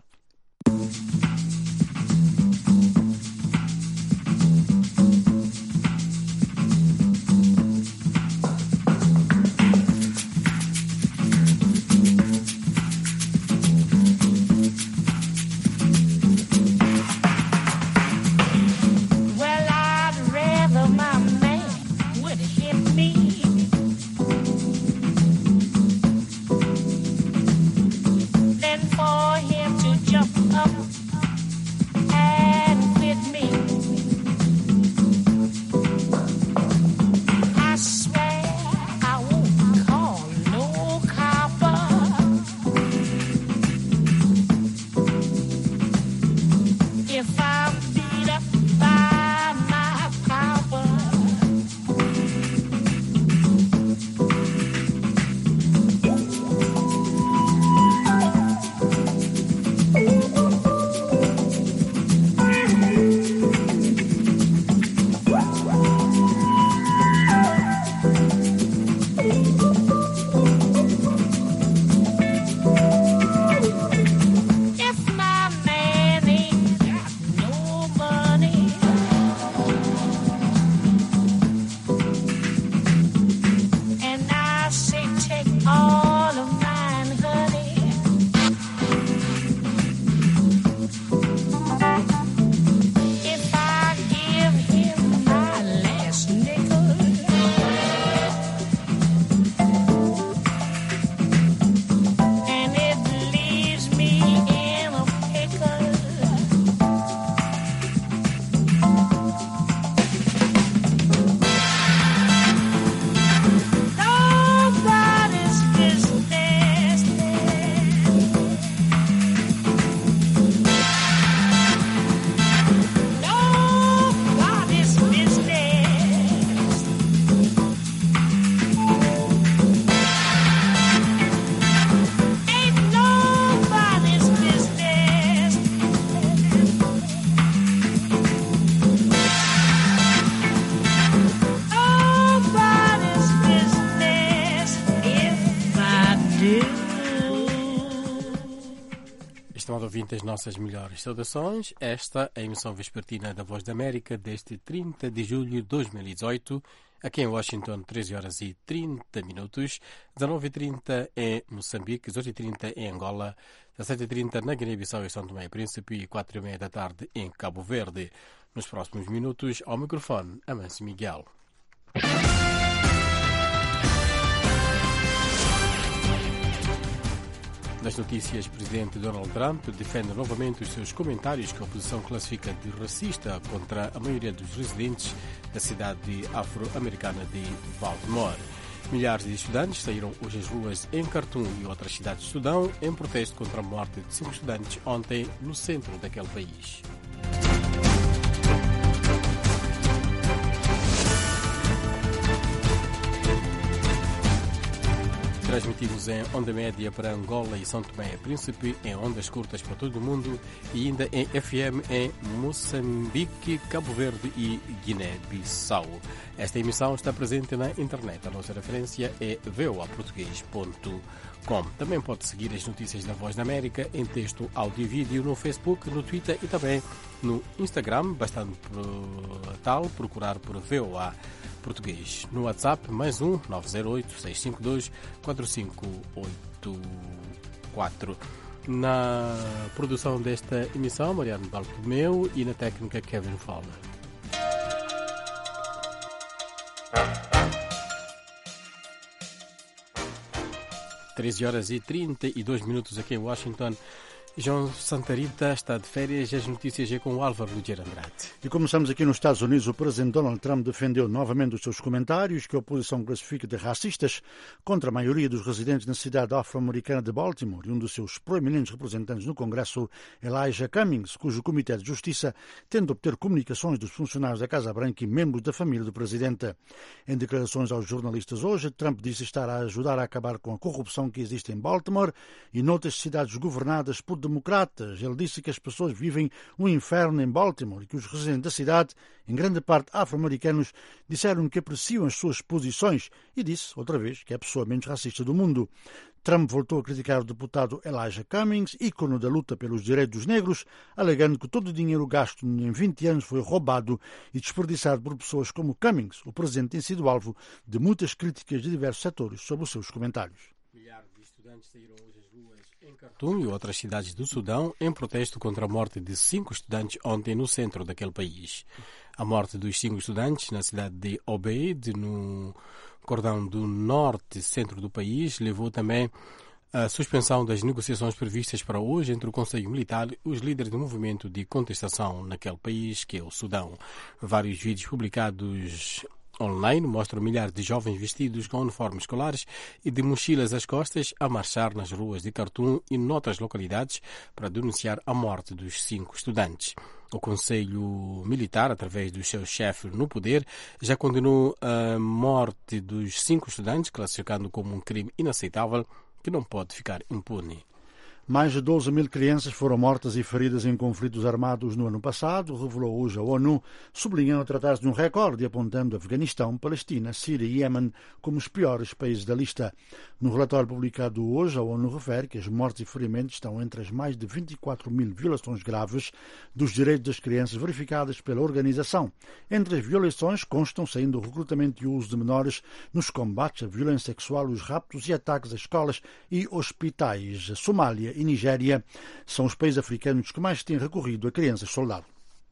ouvintes, nossas melhores saudações. Esta é a emissão vespertina da Voz da América deste trinta de julho de dois mil e dezoito. Aqui em Washington, treze horas e trinta minutos, dezenove e trinta em Moçambique, dezoito e trinta em Angola, dezassete e trinta na Guiné-Bissau e São Tomé e Príncipe e quatro e meia da tarde em Cabo Verde. Nos próximos minutos, ao microfone, Amâncio Miguel. Nas notícias, o presidente Donald Trump defende novamente os seus comentários que a oposição classifica de racista contra a maioria dos residentes da cidade afro-americana de Baltimore. Milhares de estudantes saíram hoje às ruas em Khartoum e outras cidades do Sudão em protesto contra a morte de cinco estudantes ontem no centro daquele país. Transmitimos em onda média para Angola e São Tomé e Príncipe, em ondas curtas para todo o mundo e ainda em F M em Moçambique, Cabo Verde e Guiné-Bissau. Esta emissão está presente na internet. A nossa referência é v o a português ponto com. Também pode seguir as notícias da Voz da América em texto, áudio e vídeo no Facebook, no Twitter e também no Instagram, bastando por tal procurar por V O A Português. No WhatsApp, mais um nove zero oito, seis cinco dois, quatro cinco oito quatro. Na produção desta emissão, Mariano Bartolomeu, e na técnica, Kevin Fowler. treze horas e trinta e dois minutos aqui em Washington. João Santarita está de férias. As notícias é com o Álvaro Luger Andrade. E começamos aqui nos Estados Unidos. O presidente Donald Trump defendeu novamente os seus comentários que a oposição classifica de racistas contra a maioria dos residentes na cidade afro-americana de Baltimore e um dos seus proeminentes representantes no Congresso, Elijah Cummings, cujo Comitê de Justiça tenta obter comunicações dos funcionários da Casa Branca e membros da família do presidente. Em declarações aos jornalistas hoje, Trump disse estar a ajudar a acabar com a corrupção que existe em Baltimore e noutras cidades governadas por democratas. Ele disse que as pessoas vivem um inferno em Baltimore e que os residentes da cidade, em grande parte afro-americanos, disseram que apreciam as suas posições e disse, outra vez, que é a pessoa menos racista do mundo. Trump voltou a criticar o deputado Elijah Cummings, ícone da luta pelos direitos dos negros, alegando que todo o dinheiro gasto em vinte anos foi roubado e desperdiçado por pessoas como Cummings. O presidente tem sido alvo de muitas críticas de diversos setores sobre os seus comentários. Milhares de estudantes saíram hoje às ruas em Khartoum e outras cidades do Sudão em protesto contra a morte de cinco estudantes ontem no centro daquele país. A morte dos cinco estudantes na cidade de Obeid, no cordão do norte, centro do país, levou também a suspensão das negociações previstas para hoje entre o Conselho Militar e os líderes do movimento de contestação naquele país, que é o Sudão. Vários vídeos publicados online mostram milhares de jovens vestidos com uniformes escolares e de mochilas às costas a marchar nas ruas de Khartoum e noutras localidades para denunciar a morte dos cinco estudantes. O Conselho Militar, através do seu chefe no poder, já condenou a morte dos cinco estudantes, classificando como um crime inaceitável que não pode ficar impune. Mais de doze mil crianças foram mortas e feridas em conflitos armados no ano passado, revelou hoje a ONU, sublinhando tratar-se de um recorde e apontando Afeganistão, Palestina, Síria e Iêmen como os piores países da lista. No relatório publicado hoje, a ONU refere que as mortes e ferimentos estão entre as mais de vinte e quatro mil violações graves dos direitos das crianças verificadas pela organização. Entre as violações constam saindo o recrutamento e o uso de menores nos combates à violência sexual, os raptos e ataques a escolas e hospitais. A Somália e Nigéria são os países africanos que mais têm recorrido a crianças-soldado.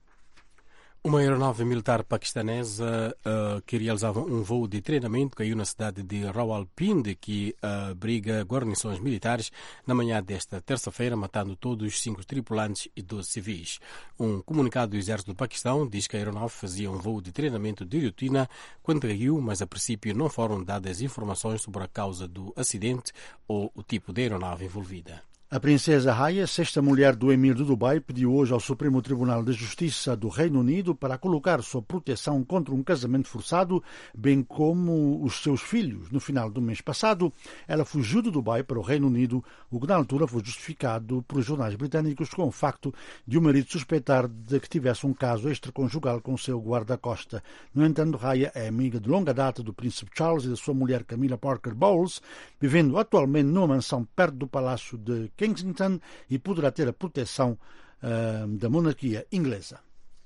Uma aeronave militar paquistanesa uh, que realizava um voo de treinamento caiu na cidade de Rawalpindi, que uh, abriga guarnições militares, na manhã desta terça-feira, matando todos os cinco tripulantes e doze civis. Um comunicado do Exército do Paquistão diz que a aeronave fazia um voo de treinamento de rotina quando caiu, mas a princípio não foram dadas informações sobre a causa do acidente ou o tipo de aeronave envolvida. A princesa Raya, sexta mulher do Emir do Dubai, pediu hoje ao Supremo Tribunal de Justiça do Reino Unido para colocar sob proteção contra um casamento forçado, bem como os seus filhos. No final do mês passado, ela fugiu do Dubai para o Reino Unido, o que na altura foi justificado por jornais britânicos com o facto de o marido suspeitar de que tivesse um caso extraconjugal com seu guarda-costa. No entanto, Raya é amiga de longa data do príncipe Charles e da sua mulher Camilla Parker Bowles, vivendo atualmente numa mansão perto do Palácio de Kensington e poderá ter a proteção uh, da monarquia inglesa.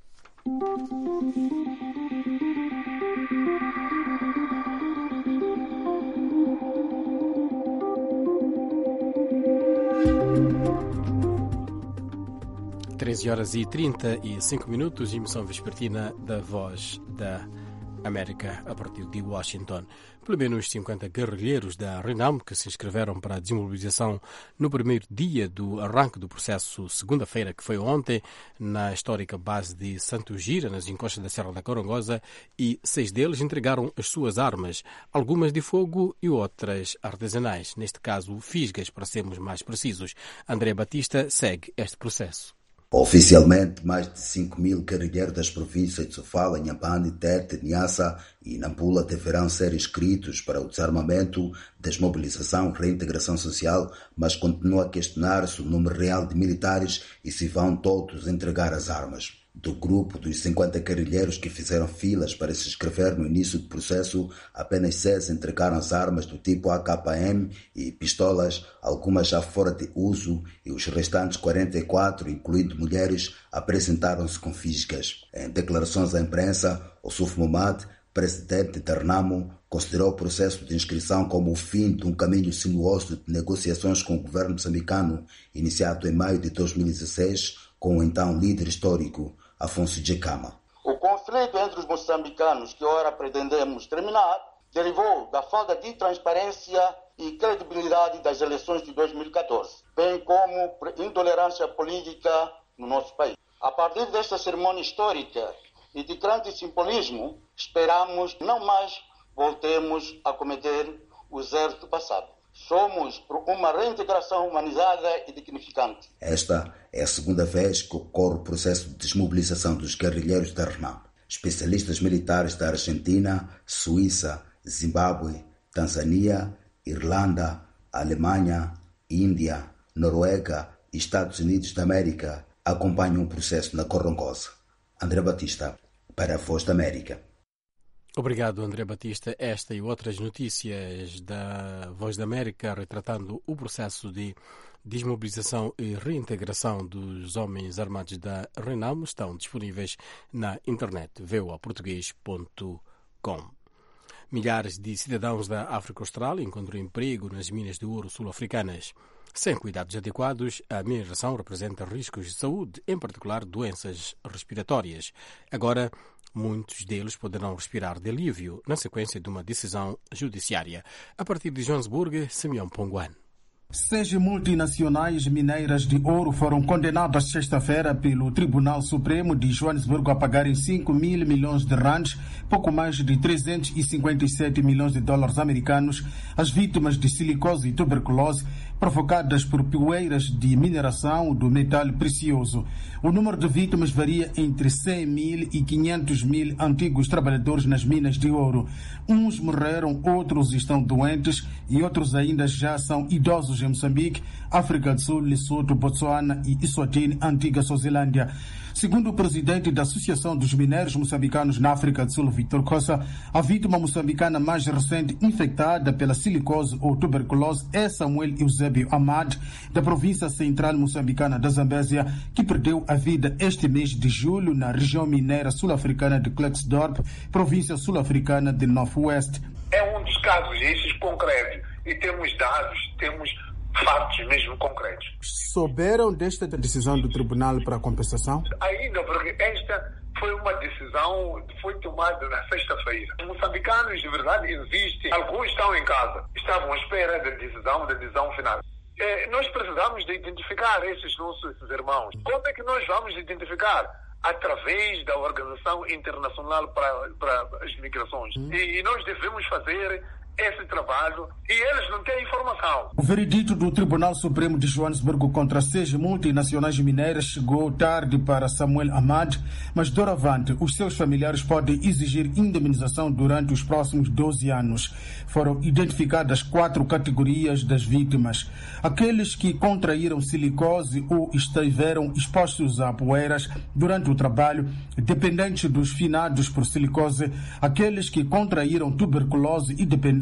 treze horas e trinta e cinco minutos, emissão vespertina da Voz da América a partir de Washington. Pelo menos cinquenta guerrilheiros da RENAM que se inscreveram para a desmobilização no primeiro dia do arranque do processo, segunda-feira, que foi ontem, na histórica base de Santo Gira, nas encostas da Serra da Corongosa, e seis deles entregaram as suas armas, algumas de fogo e outras artesanais, neste caso fisgas, para sermos mais precisos. André Batista segue este processo. Oficialmente, mais de cinco mil guerrilheiros das províncias de Sofala, Inhambane, Tete, Niassa e Nampula deverão ser inscritos para o desarmamento, desmobilização e reintegração social, mas continua a questionar-se o número real de militares e se vão todos entregar as armas. Do grupo dos cinquenta guerrilheiros que fizeram filas para se inscrever no início do processo, apenas seis entregaram as armas do tipo A K M e pistolas, algumas já fora de uso, e os restantes quarenta e quatro, incluindo mulheres, apresentaram-se com fisgas. Em declarações à imprensa, Ossuf Momad, presidente da RENAMO, considerou o processo de inscrição como o fim de um caminho sinuoso de negociações com o governo moçambicano, iniciado em maio de dois mil e dezesseis, com o então líder histórico, Afonso Djekama. O conflito entre os moçambicanos que ora pretendemos terminar derivou da falta de transparência e credibilidade das eleições de dois mil e catorze, bem como intolerância política no nosso país. A partir desta cerimônia histórica e de grande simbolismo, esperamos não mais voltemos a cometer os erros do passado. Somos por uma reintegração humanizada e dignificante. Esta é a segunda vez que ocorre o processo de desmobilização dos guerrilheiros da RENAM. Especialistas militares da Argentina, Suíça, Zimbábue, Tanzânia, Irlanda, Alemanha, Índia, Noruega e Estados Unidos da América acompanham o processo na Corongosa. André Batista, para a Voz da América. Obrigado, André Batista. Esta e outras notícias da Voz da América retratando o processo de desmobilização e reintegração dos homens armados da RENAM estão disponíveis na internet v o a português ponto com. Milhares de cidadãos da África Austral encontram emprego nas minas de ouro sul-africanas. Sem cuidados adequados, a mineração representa riscos de saúde, em particular doenças respiratórias. Agora, muitos deles poderão respirar de alívio na sequência de uma decisão judiciária. A partir de Joanesburgo, Simeão Ponguan. Seis multinacionais mineiras de ouro foram condenadas sexta-feira pelo Tribunal Supremo de Joanesburgo a pagarem cinco mil milhões de rands, pouco mais de trezentos e cinquenta e sete milhões de dólares americanos, às vítimas de silicose e tuberculose provocadas por poeiras de mineração do metal precioso. O número de vítimas varia entre cem mil e quinhentos mil antigos trabalhadores nas minas de ouro. Uns morreram, outros estão doentes e outros ainda já são idosos em Moçambique, África do Sul, Lesotho, Botsuana e Eswatini, antiga Suazilândia. Segundo o presidente da Associação dos Mineiros Moçambicanos na África do Sul, Victor Cossa, a vítima moçambicana mais recente infectada pela silicose ou tuberculose é Samuel Eusébio Ahmad, da província central moçambicana da Zambésia, que perdeu a vida este mês de julho na região mineira sul-africana de Klerksdorp, província sul-africana de Northwest. É um dos casos esses concretos e temos dados, temos fatos mesmo concretos. Souberam desta decisão do Tribunal para a Compensação? Ainda, porque esta foi uma decisão que foi tomada na sexta-feira. Os moçambicanos, de verdade, existem. Alguns estão em casa, estavam à espera da decisão, da decisão final. É, nós precisamos de identificar esses nossos irmãos. Como é que nós vamos identificar? Através da Organização Internacional para, para as Migrações. Hum. E, e nós devemos fazer esse trabalho e eles não têm informação. O veredito do Tribunal Supremo de Joanesburgo contra seis multinacionais mineiras chegou tarde para Samuel Ahmad, mas doravante os seus familiares podem exigir indemnização durante os próximos doze anos. Foram identificadas quatro categorias das vítimas. Aqueles que contraíram silicose ou estiveram expostos a poeiras durante o trabalho, dependentes dos finados por silicose, aqueles que contraíram tuberculose e dependentes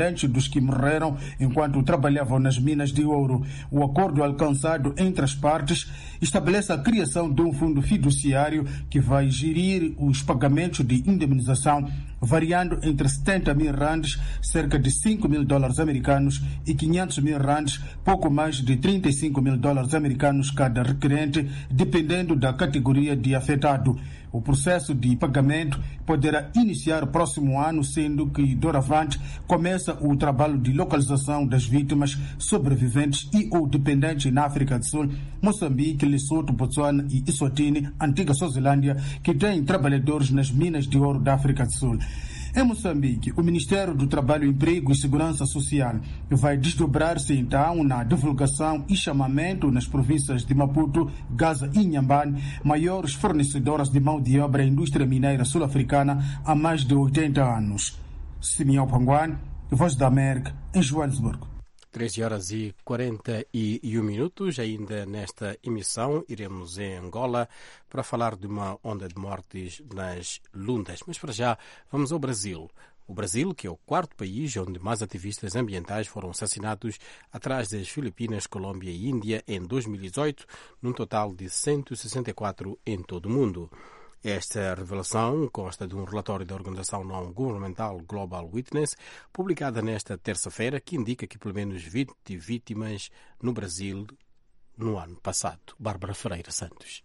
equivalente dos que morreram enquanto trabalhavam nas minas de ouro. O acordo alcançado entre as partes estabelece a criação de um fundo fiduciário que vai gerir os pagamentos de indemnização, variando entre setenta mil randes, cerca de cinco mil dólares americanos, e quinhentos mil randes, pouco mais de trinta e cinco mil dólares americanos cada requerente, dependendo da categoria de afetado. O processo de pagamento poderá iniciar próximo ano, sendo que, doravante, começa o trabalho de localização das vítimas sobreviventes e ou dependentes na África do Sul, Moçambique, Lesoto, Botsuana e Eswatini, antiga Suazilândia, que têm trabalhadores nas minas de ouro da África do Sul. Em Moçambique, o Ministério do Trabalho, Emprego e Segurança Social vai desdobrar-se então na divulgação e chamamento nas províncias de Maputo, Gaza e Inhambane, maiores fornecedoras de mão de obra à indústria mineira sul-africana há mais de oitenta anos. Simeão Panguane, Voz da América, em Joanesburgo. treze horas e quarenta e um minutos, ainda nesta emissão iremos em Angola para falar de uma onda de mortes nas Lundas. Mas para já vamos ao Brasil. O Brasil, que é o quarto país onde mais ativistas ambientais foram assassinados, atrás das Filipinas, Colômbia e Índia em dois mil e dezoito, num total de cento e sessenta e quatro em todo o mundo. Esta revelação consta de um relatório da organização não governamental Global Witness, publicada nesta terça-feira, que indica que pelo menos vinte vítimas no Brasil no ano passado. Bárbara Ferreira Santos.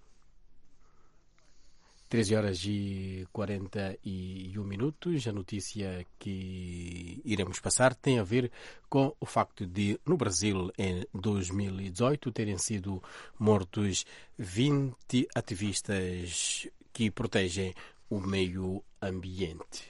treze horas e quarenta e um minutos. A notícia que iremos passar tem a ver com o facto de, no Brasil, em dois mil e dezoito, terem sido mortos vinte ativistas que protegem o meio ambiente.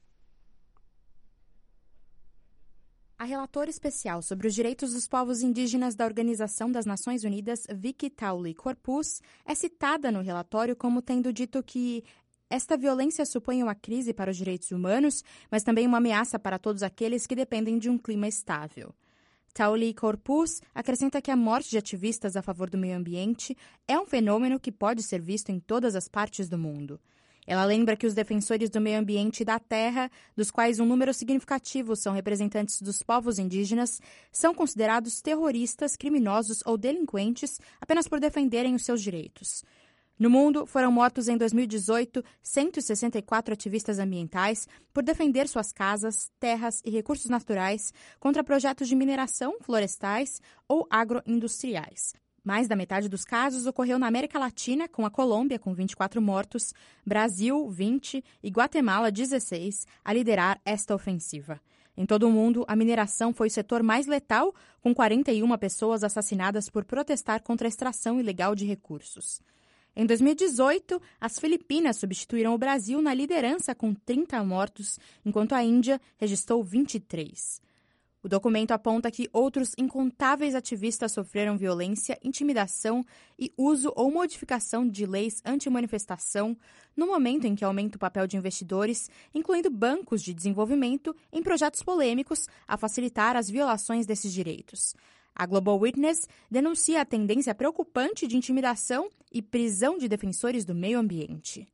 A relatora especial sobre os direitos dos povos indígenas da Organização das Nações Unidas, Vicky Tawley-Corpuz, é citada no relatório como tendo dito que esta violência supõe uma crise para os direitos humanos, mas também uma ameaça para todos aqueles que dependem de um clima estável. Tawley-Corpuz acrescenta que a morte de ativistas a favor do meio ambiente é um fenômeno que pode ser visto em todas as partes do mundo. Ela lembra que os defensores do meio ambiente e da terra, dos quais um número significativo são representantes dos povos indígenas, são considerados terroristas, criminosos ou delinquentes apenas por defenderem os seus direitos. No mundo, foram mortos em dois mil e dezoito cento e sessenta e quatro ativistas ambientais por defender suas casas, terras e recursos naturais contra projetos de mineração, florestais ou agroindustriais. Mais da metade dos casos ocorreu na América Latina, com a Colômbia com vinte e quatro mortos, Brasil vinte e Guatemala dezesseis a liderar esta ofensiva. Em todo o mundo, a mineração foi o setor mais letal, com quarenta e uma pessoas assassinadas por protestar contra a extração ilegal de recursos. Em dois mil e dezoito, as Filipinas substituíram o Brasil na liderança com trinta mortos, enquanto a Índia registrou vinte e três. O documento aponta que outros incontáveis ativistas sofreram violência, intimidação e uso ou modificação de leis anti-manifestação no momento em que aumenta o papel de investidores, incluindo bancos de desenvolvimento, em projetos polêmicos a facilitar as violações desses direitos. A Global Witness denuncia a tendência preocupante de intimidação e prisão de defensores do meio ambiente.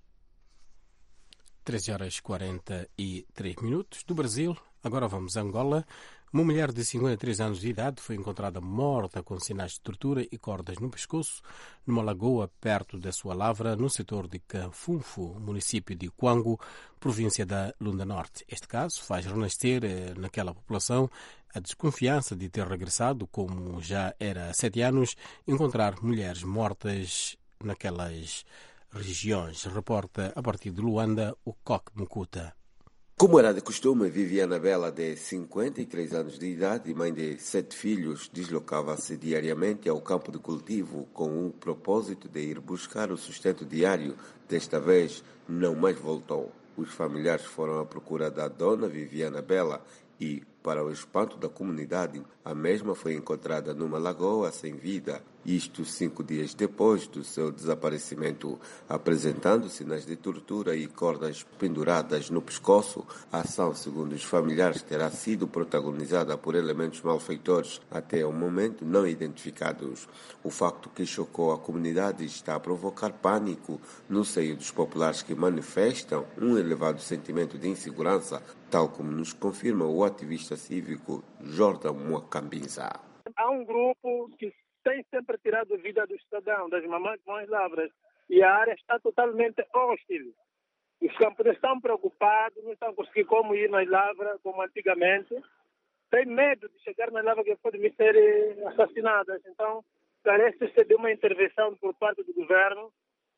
treze horas e quarenta e três minutos do Brasil. Agora vamos a Angola. Uma mulher de cinquenta e três anos de idade foi encontrada morta com sinais de tortura e cordas no pescoço numa lagoa perto da sua lavra no setor de Cafunfo, município de Cuango, província da Lunda Norte. Este caso faz renascer eh, naquela população a desconfiança de ter regressado, como já era há sete anos, encontrar mulheres mortas naquelas regiões. Reporta a partir de Luanda o Coque Mucuta. Como era de costume, Viviana Bela, de cinquenta e três anos de idade e mãe de sete filhos, deslocava-se diariamente ao campo de cultivo com o propósito de ir buscar o sustento diário. Desta vez, não mais voltou. Os familiares foram à procura da dona Viviana Bela e, para o espanto da comunidade, a mesma foi encontrada numa lagoa sem vida. Isto cinco dias depois do seu desaparecimento. Apresentando sinais de tortura e cordas penduradas no pescoço, a ação, segundo os familiares, terá sido protagonizada por elementos malfeitores até o momento não identificados. O facto que chocou a comunidade está a provocar pânico no seio dos populares que manifestam um elevado sentimento de insegurança, tal como nos confirma o ativista cívico Jordan Muacambinza. Há um grupo que tem sempre tirado a vida do cidadão, das mamães com as lavras, e a área está totalmente hostil. Os camponeses estão preocupados, não estão conseguindo como ir nas lavras como antigamente. Tem medo de chegar nas lavras que podem ser assassinadas. Então, parece-se de uma intervenção por parte do governo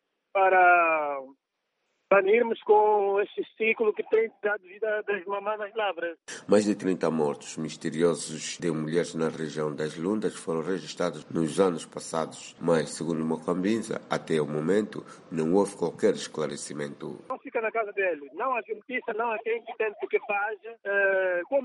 para banirmos com este ciclo que tem tirado vida das mamães nas lavras. Mais de trinta mortos misteriosos de mulheres na região das Lundas foram registrados nos anos passados, mas, segundo Muacambinza, até o momento não houve qualquer esclarecimento. Não fica na casa dele, não há justiça, não há quem tente o que faz. É, como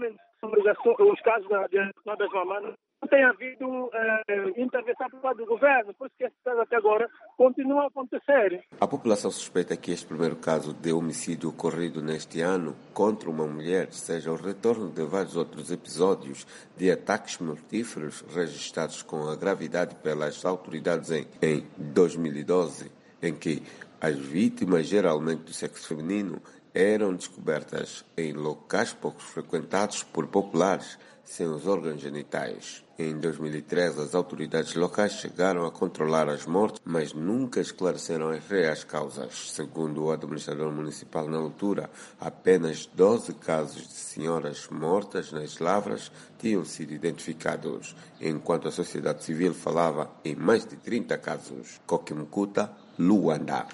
os casos da, das mamães, não tem havido é, intervenção por parte do governo, por isso que esse caso até agora continua a acontecer. A população suspeita que este primeiro caso de homicídio ocorrido neste ano contra uma mulher seja o retorno de vários outros episódios de ataques mortíferos registrados com a gravidade pelas autoridades em, em dois mil e doze, em que as vítimas, geralmente do sexo feminino, eram descobertas em locais pouco frequentados por populares sem os órgãos genitais. Em dois mil e treze, as autoridades locais chegaram a controlar as mortes, mas nunca esclareceram as reais causas. Segundo o administrador municipal na altura, apenas doze casos de senhoras mortas nas lavras tinham sido identificados, enquanto a sociedade civil falava em mais de trinta casos. Coquimcuta, Luanda.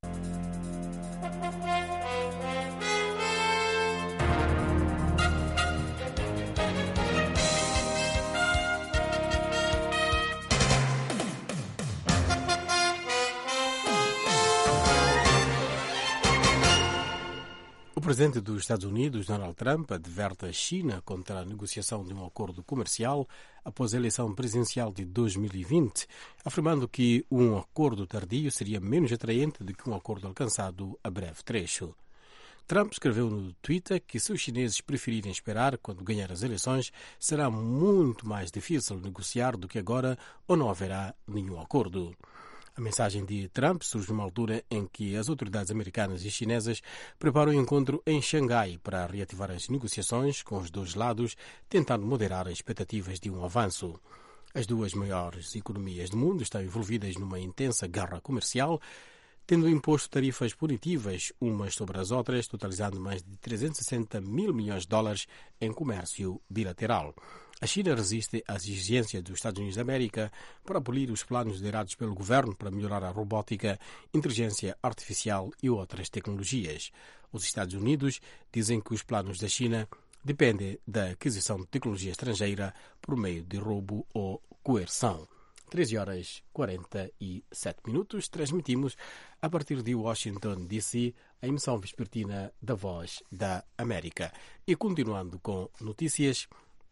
O presidente dos Estados Unidos, Donald Trump, adverte a China contra a negociação de um acordo comercial após a eleição presidencial de dois mil e vinte, afirmando que um acordo tardio seria menos atraente do que um acordo alcançado a breve trecho. Trump escreveu no Twitter que se os chineses preferirem esperar quando ganhar as eleições, será muito mais difícil negociar do que agora ou não haverá nenhum acordo. A mensagem de Trump surge numa altura em que as autoridades americanas e chinesas preparam um encontro em Xangai para reativar as negociações com os dois lados, tentando moderar as expectativas de um avanço. As duas maiores economias do mundo estão envolvidas numa intensa guerra comercial, tendo imposto tarifas punitivas umas sobre as outras, totalizando mais de trezentos e sessenta mil milhões de dólares em comércio bilateral. A China resiste às exigências dos Estados Unidos da América para abolir os planos liderados pelo governo para melhorar a robótica, inteligência artificial e outras tecnologias. Os Estados Unidos dizem que os planos da China dependem da aquisição de tecnologia estrangeira por meio de roubo ou coerção. treze horas e quarenta e sete minutos, transmitimos a partir de Washington, D C, a emissão vespertina da Voz da América. E continuando com notícias,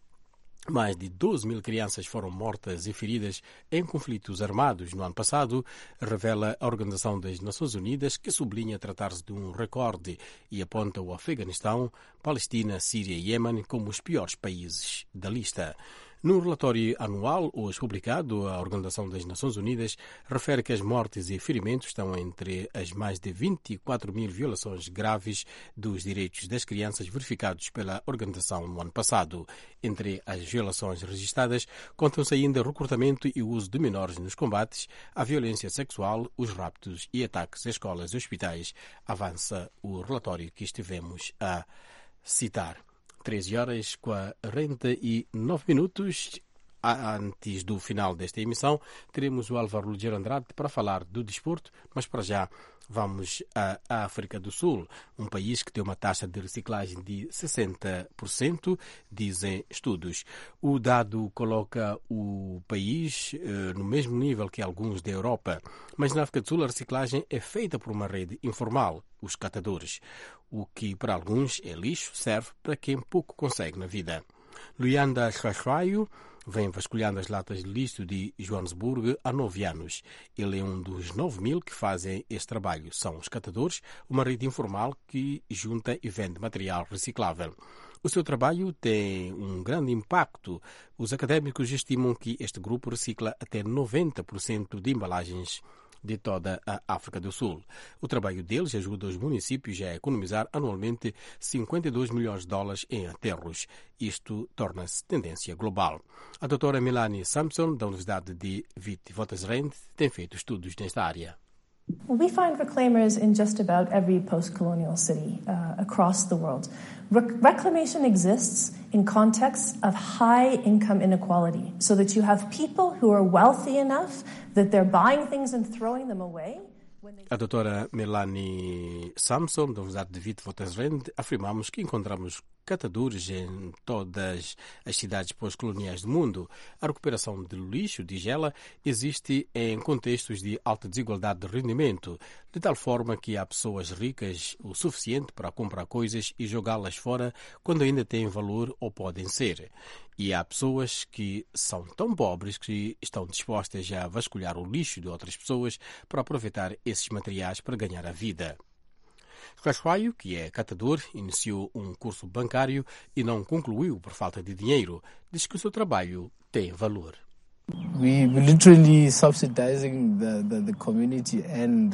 mais de doze mil crianças foram mortas e feridas em conflitos armados no ano passado, revela a Organização das Nações Unidas, que sublinha tratar-se de um recorde e aponta o Afeganistão, Palestina, Síria e Iêmen como os piores países da lista. No relatório anual, hoje publicado, a Organização das Nações Unidas refere que as mortes e ferimentos estão entre as mais de vinte e quatro mil violações graves dos direitos das crianças verificados pela organização no ano passado. Entre as violações registradas, contam-se ainda o recrutamento e o uso de menores nos combates, a violência sexual, os raptos e ataques a escolas e hospitais, avança o relatório que estivemos a citar. treze horas e quarenta e nove minutos. Antes do final desta emissão, teremos o Álvaro Ligeiro Andrade para falar do desporto, mas para já vamos à África do Sul, um país que tem uma taxa de reciclagem de sessenta por cento, dizem estudos. O dado coloca o país eh, no mesmo nível que alguns da Europa, mas na África do Sul a reciclagem é feita por uma rede informal, os catadores. O que para alguns é lixo serve para quem pouco consegue na vida. Luyanda Shashwayo vem vasculhando as latas de lixo de Joanesburgo há nove anos. Ele é um dos nove mil que fazem este trabalho. São os catadores, uma rede informal que junta e vende material reciclável. O seu trabalho tem um grande impacto. Os académicos estimam que este grupo recicla até noventa por cento de embalagens de toda a África do Sul. O trabalho deles ajuda os municípios a economizar anualmente cinquenta e dois milhões de dólares em aterros. Isto torna-se tendência global. A doutora Melanie Sampson, da Universidade de Witwatersrand, tem feito estudos nesta área. We find reclaimers in just about every post-colonial city uh, across the world. Rec- reclamation exists in contexts of high income inequality, so that you have people who are wealthy enough that they're buying things and throwing them away. A doutora Melanie Sampson, da Universidade de Witwatersrand, afirmamos que encontramos catadores em todas as cidades pós-coloniais do mundo. A recuperação de lixo, diz ela, existe em contextos de alta desigualdade de rendimento, de tal forma que há pessoas ricas o suficiente para comprar coisas e jogá-las fora quando ainda têm valor ou podem ser. E há pessoas que são tão pobres que estão dispostas a vasculhar o lixo de outras pessoas para aproveitar esses materiais para ganhar a vida. Khashwayo, que é catador, iniciou um curso bancário e não concluiu por falta de dinheiro. Diz que o seu trabalho tem valor. We literally subsidizing the, the, the community and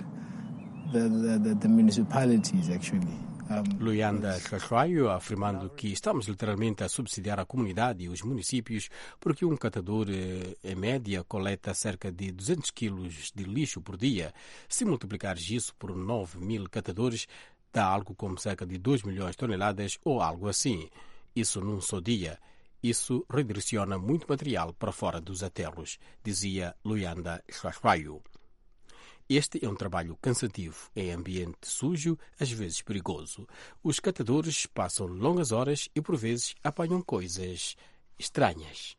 the, the, the municipalities, actually. Um, Luyanda Khashwayo afirmando que estamos literalmente a subsidiar a comunidade e os municípios porque um catador, em média, coleta cerca de duzentos quilos de lixo por dia. Se multiplicares isso por nove mil catadores, dá algo como cerca de dois milhões de toneladas ou algo assim. Isso num só dia. Isso redireciona muito material para fora dos aterros, dizia Luyanda Khashwayo. Este é um trabalho cansativo, em ambiente sujo, às vezes perigoso. Os catadores passam longas horas e, por vezes, apanham coisas estranhas.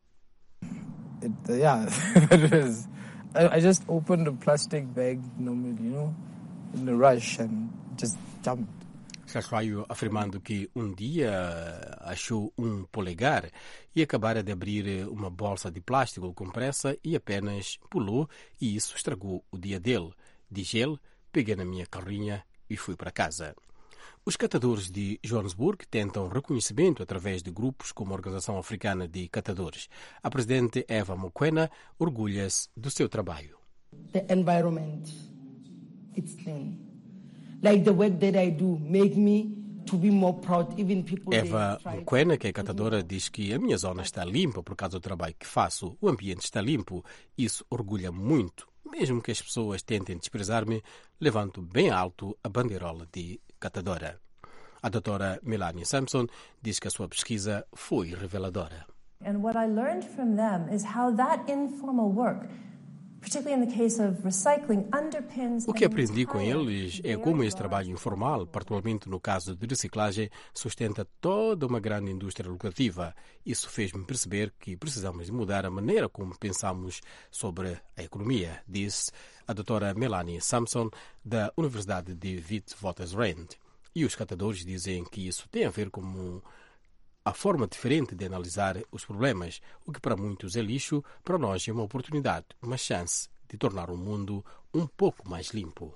It, yeah, it is. I, I just opened a plastic bag normally, you know, in a rush and just jumped. Khashwayo afirmando que um dia achou um polegar e acabara de abrir uma bolsa de plástico com pressa e apenas pulou e isso estragou o dia dele. Diz ele, peguei na minha carrinha e fui para casa. Os catadores de Joanesburgo tentam reconhecimento através de grupos como a Organização Africana de Catadores. A presidente Eva Mokoena orgulha-se do seu trabalho. The environment, it's clean. Like the work that I do make me to be more proud. Even people. Eva Mokoena, que é catadora, diz que a minha zona está limpa por causa do trabalho que faço. O ambiente está limpo. Isso orgulha muito. Mesmo que as pessoas tentem desprezar-me, levanto bem alto a bandeirola de catadora. A doutora Melanie Sampson diz que a sua pesquisa foi reveladora. And what I learned from them is how that informal work, particularly in the case of recycling, underpins. O que aprendi com eles é como esse trabalho informal, particularmente no caso de reciclagem, sustenta toda uma grande indústria lucrativa. Isso fez-me perceber que precisamos de mudar a maneira como pensamos sobre a economia, disse a doutora Melanie Sampson, da Universidade de Witwatersrand. E os catadores dizem que isso tem a ver com a forma diferente de analisar os problemas. O que para muitos é lixo, para nós é uma oportunidade, uma chance de tornar o mundo um pouco mais limpo.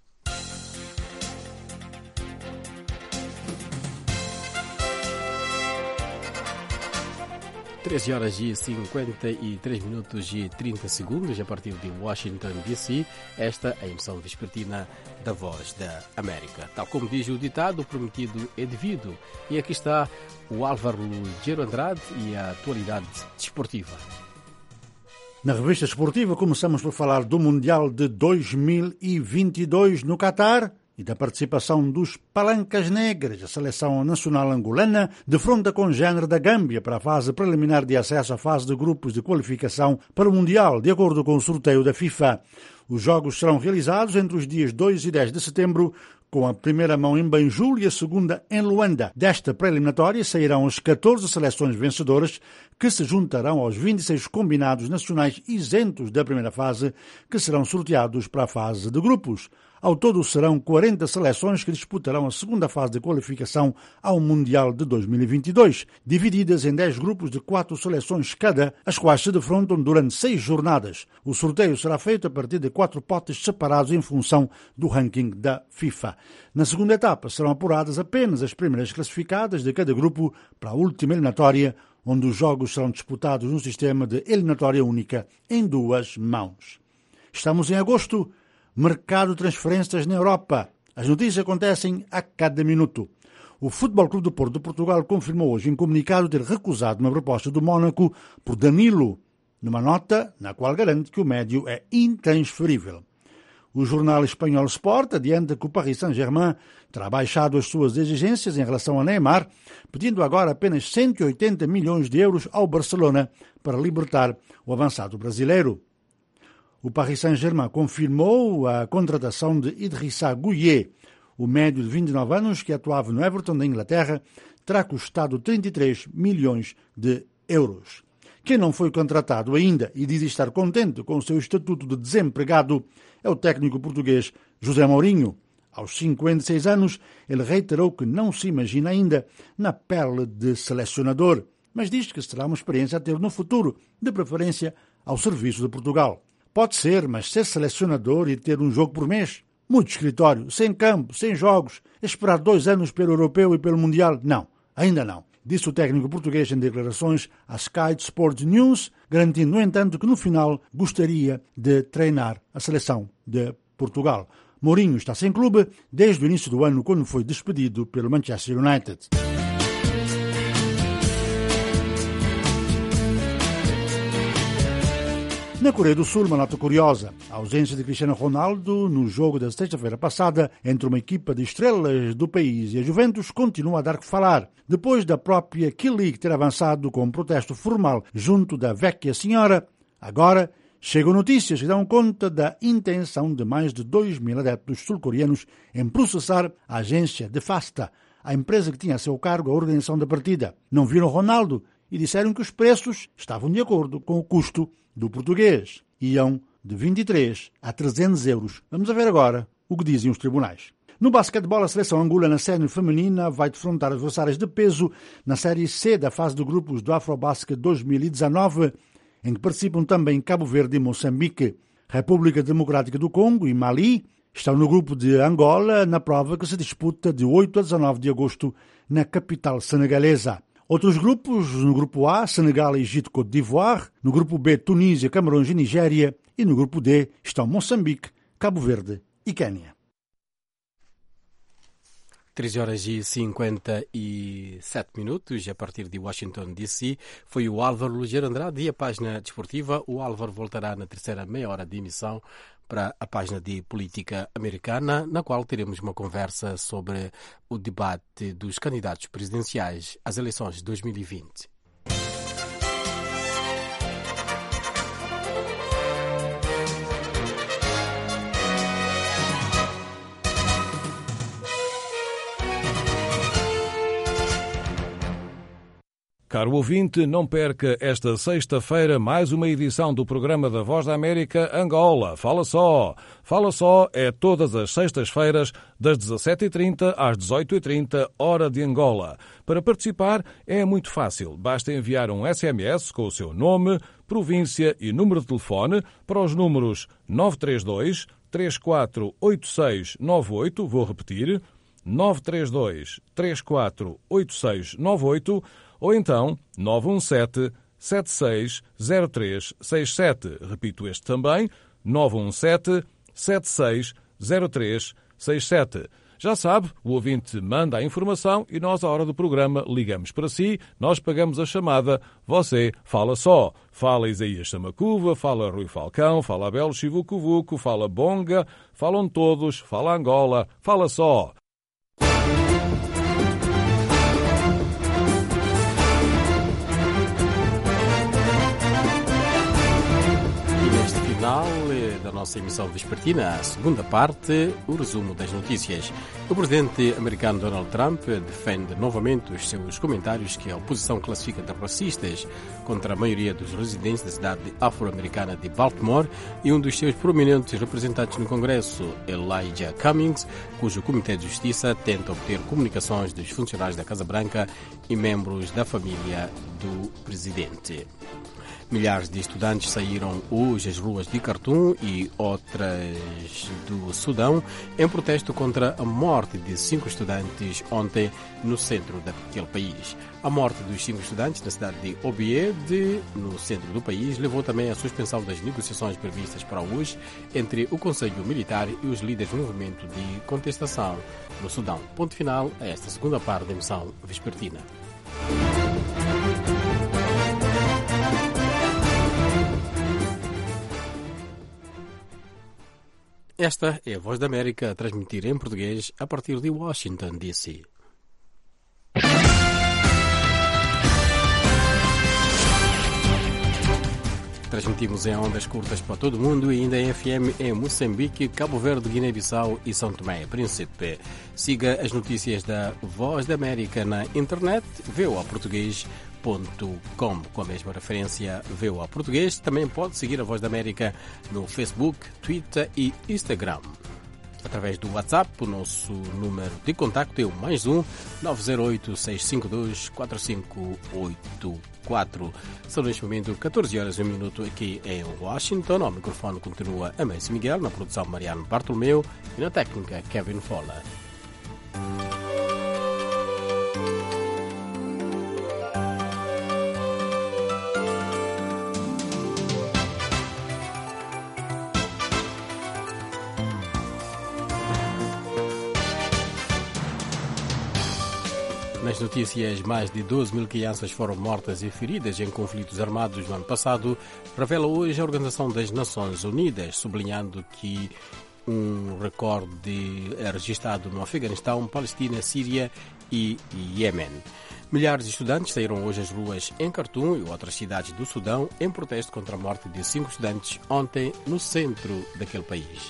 treze horas e cinquenta e três minutos e trinta segundos a partir de Washington, D C. Esta é a emissão vespertina da Voz da América. Tal como diz o ditado, o prometido é devido. E aqui está o Álvaro Lugero Andrade e a atualidade desportiva. Na revista esportiva começamos por falar do Mundial de dois mil e vinte e dois no Catar e da participação dos Palancas Negras, a seleção nacional angolana, defronta com o género da Gâmbia para a fase preliminar de acesso à fase de grupos de qualificação para o Mundial, de acordo com o sorteio da FIFA. Os jogos serão realizados entre os dias dois e dez de setembro, com a primeira mão em Banjul e a segunda em Luanda. Desta pré-eliminatória sairão as catorze seleções vencedoras que se juntarão aos vinte e seis combinados nacionais isentos da primeira fase, que serão sorteados para a fase de grupos. Ao todo serão quarenta seleções que disputarão a segunda fase de qualificação ao Mundial de dois mil e vinte e dois, divididas em dez grupos de quatro seleções cada, as quais se defrontam durante seis jornadas. O sorteio será feito a partir de quatro potes separados em função do ranking da FIFA. Na segunda etapa serão apuradas apenas as primeiras classificadas de cada grupo para a última eliminatória, onde os jogos serão disputados num sistema de eliminatória única em duas mãos. Estamos em agosto. Mercado de transferências na Europa. As notícias acontecem a cada minuto. O Futebol Clube do Porto de Portugal confirmou hoje em comunicado ter recusado uma proposta do Mónaco por Danilo, numa nota na qual garante que o médio é intransferível. O jornal espanhol Sport adianta que o Paris Saint-Germain terá baixado as suas exigências em relação a Neymar, pedindo agora apenas cento e oitenta milhões de euros ao Barcelona para libertar o avançado brasileiro. O Paris Saint-Germain confirmou a contratação de Idrissa Gueye. O médio de vinte e nove anos, que atuava no Everton da Inglaterra, terá custado trinta e três milhões de euros. Quem não foi contratado ainda e diz estar contente com o seu estatuto de desempregado é o técnico português José Mourinho. Aos cinquenta e seis anos, ele reiterou que não se imagina ainda na pele de selecionador, mas diz que será uma experiência a ter no futuro, de preferência ao serviço de Portugal. Pode ser, mas ser selecionador e ter um jogo por mês? Muito escritório, sem campo, sem jogos, esperar dois anos pelo Europeu e pelo Mundial? Não, ainda não. Disse o técnico português em declarações à Sky Sports News, garantindo, no entanto, que no final gostaria de treinar a seleção de Portugal. Mourinho está sem clube desde o início do ano, quando foi despedido pelo Manchester United. Na Coreia do Sul, uma nota curiosa. A ausência de Cristiano Ronaldo no jogo da sexta-feira passada entre uma equipa de estrelas do país e a Juventus continua a dar que falar. Depois da própria K-League ter avançado com um protesto formal junto da Vecchia Senhora, agora chegam notícias que dão conta da intenção de mais de dois mil adeptos sul-coreanos em processar a agência de Fasta, a empresa que tinha a seu cargo a organização da partida. Não viram Ronaldo e disseram que os preços estavam de acordo com o custo do português. Iam de vinte e três a trezentos euros. Vamos a ver agora o que dizem os tribunais. No basquetebol, a seleção angolana sénior feminina vai defrontar adversários de peso na Série C da fase de grupos do Afrobasket dois mil e dezanove, em que participam também Cabo Verde e Moçambique. República Democrática do Congo e Mali estão no grupo de Angola, na prova que se disputa de oito a dezanove de agosto na capital senegalesa. Outros grupos, no grupo A, Senegal, Egito, Côte d'Ivoire, no grupo B, Tunísia, Camarões e Nigéria, e no grupo D estão Moçambique, Cabo Verde e Quênia. treze horas e cinquenta e sete minutos, a partir de Washington, D C, foi o Álvaro Luger Andrade e a página desportiva. O Álvaro voltará na terceira meia hora de emissão para a página de política americana, na qual teremos uma conversa sobre o debate dos candidatos presidenciais às eleições de dois mil e vinte. Caro ouvinte, não perca esta sexta-feira mais uma edição do programa da Voz da América Angola. Fala só! Fala só é todas as sextas-feiras, das dezassete e trinta às dezoito e trinta, hora de Angola. Para participar é muito fácil. Basta enviar um S M S com o seu nome, província e número de telefone para os números nove três dois, três quatro oito seis nove oito, vou repetir, nove três dois, três quatro oito seis nove oito, ou então nove um sete, sete seis zero três seis sete. Repito este também, nove um sete, sete seis zero três seis sete. Já sabe, o ouvinte manda a informação e nós, à hora do programa, ligamos para si, nós pagamos a chamada, você fala só. Fala Isaías Samacuva, fala Rui Falcão, fala Abel Chivucovuco, fala Bonga, falam todos, fala Angola, fala só. final da nossa emissão vespertina, a segunda parte, o resumo das notícias. O presidente americano Donald Trump defende novamente os seus comentários que a oposição classifica de racistas contra a maioria dos residentes da cidade afro-americana de Baltimore e um dos seus prominentes representantes no Congresso, Elijah Cummings, cujo Comitê de Justiça tenta obter comunicações dos funcionários da Casa Branca e membros da família do presidente. Milhares de estudantes saíram hoje às ruas de Khartoum e outras do Sudão em protesto contra a morte de cinco estudantes ontem no centro daquele país. A morte dos cinco estudantes na cidade de Obied, no centro do país, levou também à suspensão das negociações previstas para hoje entre o Conselho Militar e os líderes do movimento de contestação no Sudão. Ponto final a esta segunda parte da emissão vespertina. Esta é a Voz da América a transmitir em português a partir de Washington, D C. Transmitimos em ondas curtas para todo o mundo e ainda em F M em Moçambique, Cabo Verde, Guiné-Bissau e São Tomé e Príncipe. Siga as notícias da Voz da América na internet, v o a português ponto com, com a mesma referência V O A Português. Também pode seguir a Voz da América no Facebook, Twitter e Instagram. Através do WhatsApp, o nosso número de contacto é o mais um nove zero oito, seis cinco dois, quatro cinco oito quatro. São neste momento catorze horas e um minuto aqui em Washington. Ao microfone continua Amécio Miguel, na produção Mariano Bartolomeu e na técnica Kevin Fowler. Nas notícias, mais de doze mil crianças foram mortas e feridas em conflitos armados no ano passado, revela hoje a Organização das Nações Unidas, sublinhando que um recorde é registrado no Afeganistão, Palestina, Síria e Iêmen. Milhares de estudantes saíram hoje às ruas em Khartoum e outras cidades do Sudão em protesto contra a morte de cinco estudantes ontem no centro daquele país.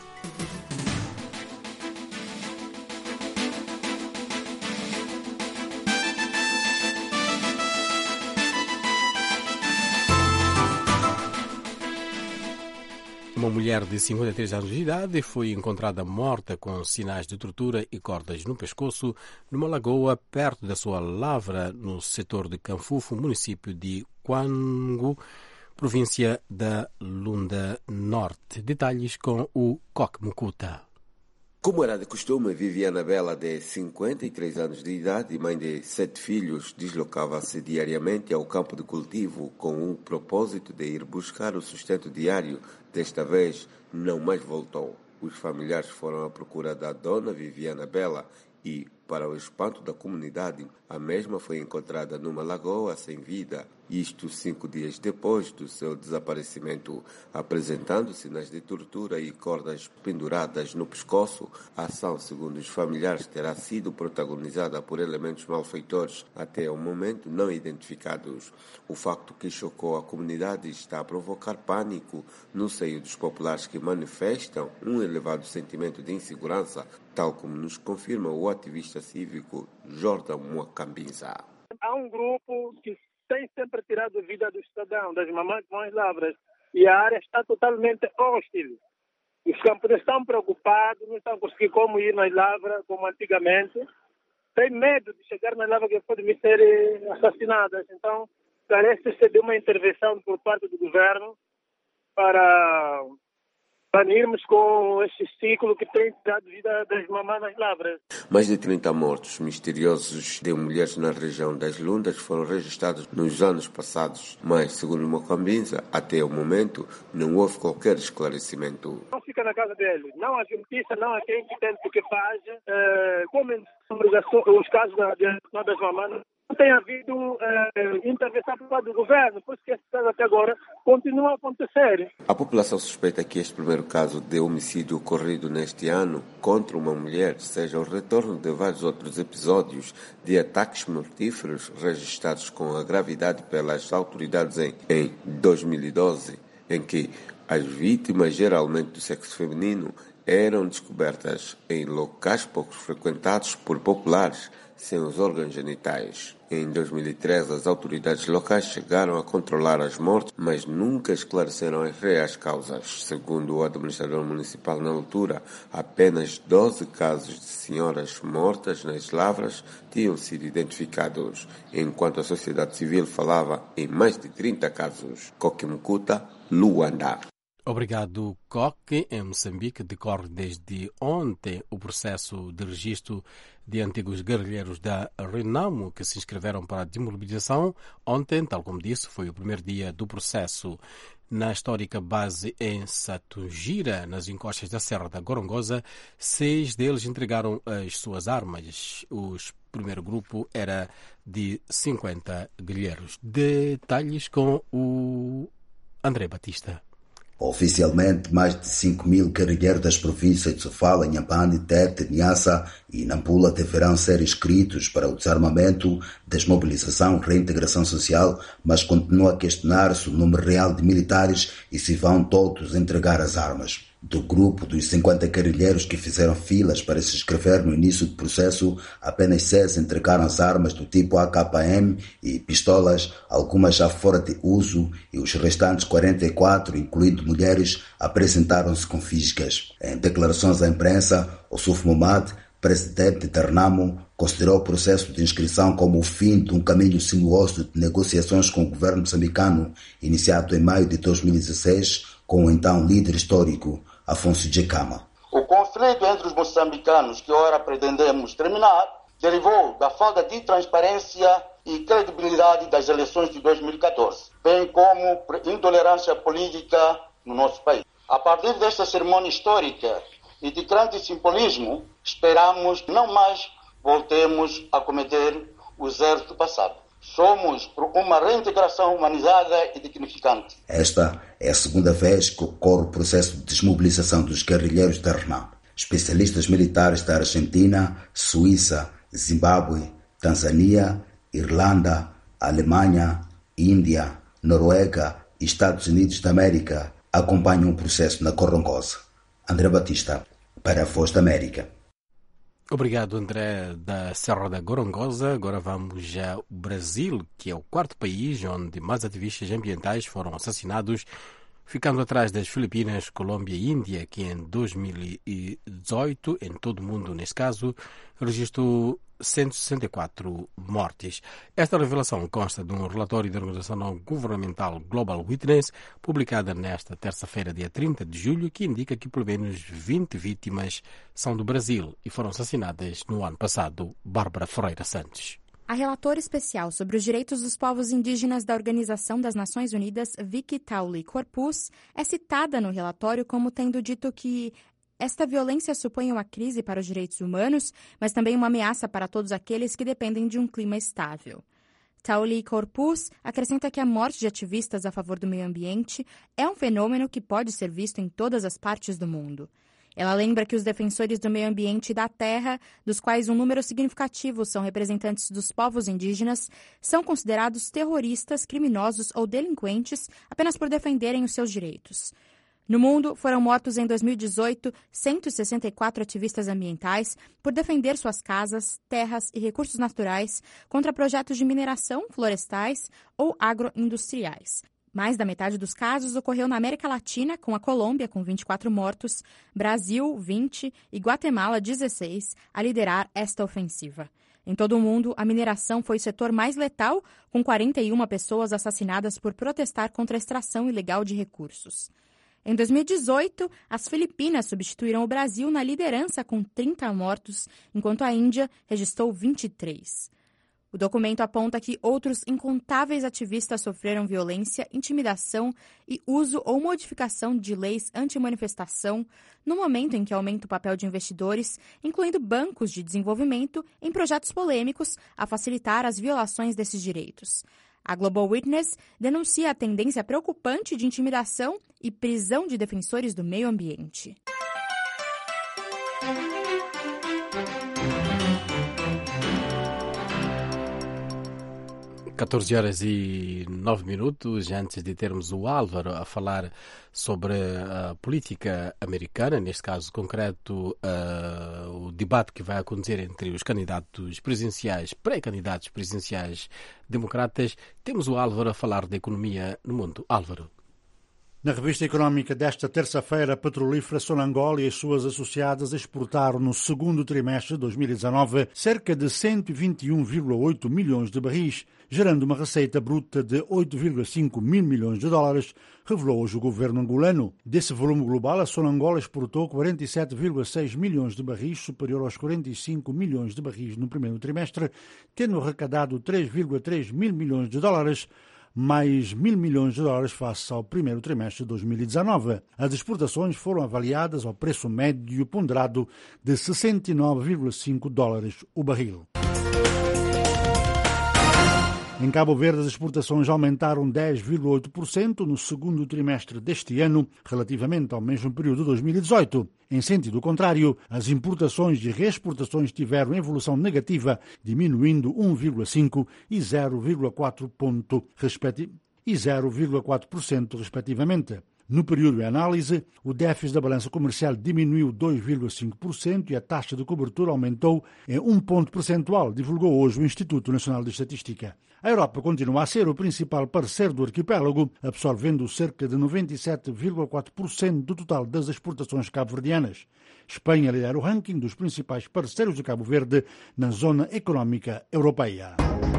Uma mulher de cinquenta e três anos de idade foi encontrada morta com sinais de tortura e cordas no pescoço numa lagoa perto da sua lavra no setor de Canfufo, município de Kwangu, província da Lunda Norte. Detalhes com o Coque Mukuta. Como era de costume, Viviana Bela, de cinquenta e três anos de idade e mãe de sete filhos, deslocava-se diariamente ao campo de cultivo com o propósito de ir buscar o sustento diário. Desta vez, não mais voltou. Os familiares foram à procura da dona Viviana Bela e, para o espanto da comunidade, a mesma foi encontrada numa lagoa sem vida. Isto cinco dias depois do seu desaparecimento, apresentando sinais de tortura e cordas penduradas no pescoço. A ação, segundo os familiares, terá sido protagonizada por elementos malfeitores até o momento não identificados. O facto que chocou a comunidade está a provocar pânico no seio dos populares que manifestam um elevado sentimento de insegurança, tal como nos confirma o ativista cívico Jordan Mwakambinza. Há um grupo que tem sempre tirado a vida do cidadão, das mamães mães lavras, e a área está totalmente hostil. Os camponeses estão preocupados, não estão conseguindo como ir nas lavras como antigamente. Tem medo de chegar nas lavras que podem ser assassinadas. Então, parece-se de uma intervenção por parte do governo para banirmos com este ciclo que tem dado vida das mamães nas lavras. Mais de trinta mortos misteriosos de mulheres na região das Lundas foram registrados nos anos passados, mas, segundo Mwakambinza, até o momento não houve qualquer esclarecimento. Não fica na casa deles, não há justiça, não há quem tente o que faz, uh, como os casos da, das mamães. Não tem havido eh, intervenção por parte do governo, por isso que esse caso até agora continua a acontecer. A população suspeita que este primeiro caso de homicídio ocorrido neste ano contra uma mulher seja o retorno de vários outros episódios de ataques mortíferos registrados com a gravidade pelas autoridades em, em dois mil e doze, em que As vítimas, geralmente do sexo feminino, eram descobertas em locais pouco frequentados por populares, sem os órgãos genitais. Em dois mil e treze, as autoridades locais chegaram a controlar as mortes, mas nunca esclareceram as reais causas. Segundo o administrador municipal na altura, apenas doze casos de senhoras mortas nas lavras tinham sido identificados, enquanto a sociedade civil falava em mais de trinta casos. Coquimcuta, Luanda. Obrigado, Coque. Em Moçambique decorre desde ontem o processo de registro de antigos guerrilheiros da Renamo que se inscreveram para a desmobilização. Ontem, tal como disse, foi o primeiro dia do processo. Na histórica base em Satungira, nas encostas da Serra da Gorongosa, seis deles entregaram as suas armas. O primeiro grupo era de cinquenta guerrilheiros. Detalhes com o André Batista. Oficialmente, mais de cinco mil guerrilheiros das províncias de Sofala, Inhambane, Tete, Niassa e Nampula deverão ser inscritos para o desarmamento, desmobilização e reintegração social, mas continua a questionar-se o número real de militares e se vão todos entregar as armas. Do grupo dos cinquenta guerrilheiros que fizeram filas para se inscrever no início do processo, apenas seis entregaram as armas do tipo A K M e pistolas, algumas já fora de uso, e os restantes quarenta e quatro, incluindo mulheres, apresentaram-se com fisgas. Em declarações à imprensa, Ossuf Momad, presidente da Renamo, considerou o processo de inscrição como o fim de um caminho sinuoso de negociações com o governo moçambicano, iniciado em maio de dois mil e dezesseis, com o então líder histórico, Afonso Djekama. O conflito entre os moçambicanos que ora pretendemos terminar derivou da falta de transparência e credibilidade das eleições de dois mil e catorze, bem como intolerância política no nosso país. A partir desta cerimônia histórica e de grande simbolismo, esperamos que não mais voltemos a cometer os erros do passado. Somos por uma reintegração humanizada e dignificante. Esta é a segunda vez que ocorre o processo de desmobilização dos guerrilheiros da Renamo. Especialistas militares da Argentina, Suíça, Zimbábue, Tanzânia, Irlanda, Alemanha, Índia, Noruega e Estados Unidos da América acompanham o processo na Gorongosa. André Batista, para a Voz da América. Obrigado, André, da Serra da Gorongosa. Agora vamos ao Brasil, que é o quarto país onde mais ativistas ambientais foram assassinados, ficando atrás das Filipinas, Colômbia e Índia, que em dois mil e dezoito, em todo o mundo neste caso, registrou cento e sessenta e quatro mortes. Esta revelação consta de um relatório da organização não governamental Global Witness, publicada nesta terça-feira, dia trinta de julho, que indica que pelo menos vinte vítimas são do Brasil e foram assassinadas no ano passado. Bárbara Ferreira Santos. A relatora especial sobre os direitos dos povos indígenas da Organização das Nações Unidas, Viki-Tauli Corpus, é citada no relatório como tendo dito que esta violência supõe uma crise para os direitos humanos, mas também uma ameaça para todos aqueles que dependem de um clima estável. Tauli Corpus acrescenta que a morte de ativistas a favor do meio ambiente é um fenômeno que pode ser visto em todas as partes do mundo. Ela lembra que os defensores do meio ambiente e da terra, dos quais um número significativo são representantes dos povos indígenas, são considerados terroristas, criminosos ou delinquentes apenas por defenderem os seus direitos. No mundo, foram mortos em dois mil e dezoito cento e sessenta e quatro ativistas ambientais por defender suas casas, terras e recursos naturais contra projetos de mineração, florestais ou agroindustriais. Mais da metade dos casos ocorreu na América Latina, com a Colômbia, com vinte e quatro mortos, Brasil, vinte e Guatemala, dezesseis, a liderar esta ofensiva. Em todo o mundo, a mineração foi o setor mais letal, com quarenta e uma pessoas assassinadas por protestar contra a extração ilegal de recursos. Em dois mil e dezoito, as Filipinas substituíram o Brasil na liderança com trinta mortos, enquanto a Índia registrou vinte e três. O documento aponta que outros incontáveis ativistas sofreram violência, intimidação e uso ou modificação de leis anti-manifestação no momento em que aumenta o papel de investidores, incluindo bancos de desenvolvimento, em projetos polêmicos a facilitar as violações desses direitos. A Global Witness denuncia a tendência preocupante de intimidação e prisão de defensores do meio ambiente. catorze horas e nove minutos, antes de termos o Álvaro a falar sobre a política americana, neste caso concreto, uh, o debate que vai acontecer entre os candidatos presidenciais, pré-candidatos presidenciais democratas, temos o Álvaro a falar da economia no mundo. Álvaro. Na revista económica desta terça-feira, a petrolífera Sonangol e as suas associadas exportaram no segundo trimestre de dois mil e dezanove cerca de cento e vinte e um vírgula oito milhões de barris, gerando uma receita bruta de oito vírgula cinco mil milhões de dólares, revelou hoje o governo angolano. Desse volume global, a Sonangol exportou quarenta e sete vírgula seis milhões de barris, superior aos quarenta e cinco milhões de barris no primeiro trimestre, tendo arrecadado três vírgula três mil milhões de dólares, mais mil milhões de dólares face ao primeiro trimestre de dois mil e dezanove. As exportações foram avaliadas ao preço médio ponderado de sessenta e nove vírgula cinco dólares o barril. Em Cabo Verde, as exportações aumentaram dez vírgula oito por cento no segundo trimestre deste ano, relativamente ao mesmo período de dois mil e dezoito. Em sentido contrário, as importações e reexportações tiveram evolução negativa, diminuindo um vírgula cinco por cento e zero vírgula quatro por cento, respectivamente. No período de análise, o déficit da balança comercial diminuiu dois vírgula cinco por cento e a taxa de cobertura aumentou em um ponto percentual, divulgou hoje o Instituto Nacional de Estatística. A Europa continua a ser o principal parceiro do arquipélago, absorvendo cerca de noventa e sete vírgula quatro por cento do total das exportações cabo-verdianas. Espanha lidera o ranking dos principais parceiros de Cabo Verde na zona económica europeia.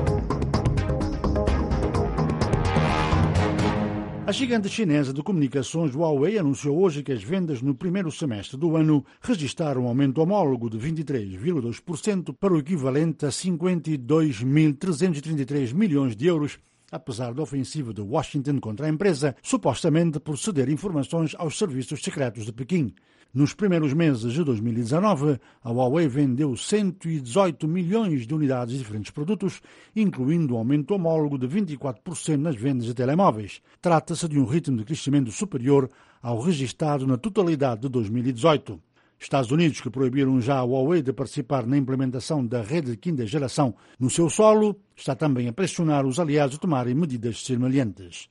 A gigante chinesa de comunicações Huawei anunciou hoje que as vendas no primeiro semestre do ano registraram um aumento homólogo de vinte e três vírgula dois por cento para o equivalente a cinquenta e dois mil trezentos e trinta e três milhões de euros, apesar da ofensiva de Washington contra a empresa, supostamente por ceder informações aos serviços secretos de Pequim. Nos primeiros meses de dois mil e dezanove, a Huawei vendeu cento e dezoito milhões de unidades de diferentes produtos, incluindo um aumento homólogo de vinte e quatro por cento nas vendas de telemóveis. Trata-se de um ritmo de crescimento superior ao registrado na totalidade de dois mil e dezoito. Estados Unidos, que proibiram já a Huawei de participar na implementação da rede de quinta geração no seu solo, está também a pressionar os aliados a tomarem medidas semelhantes.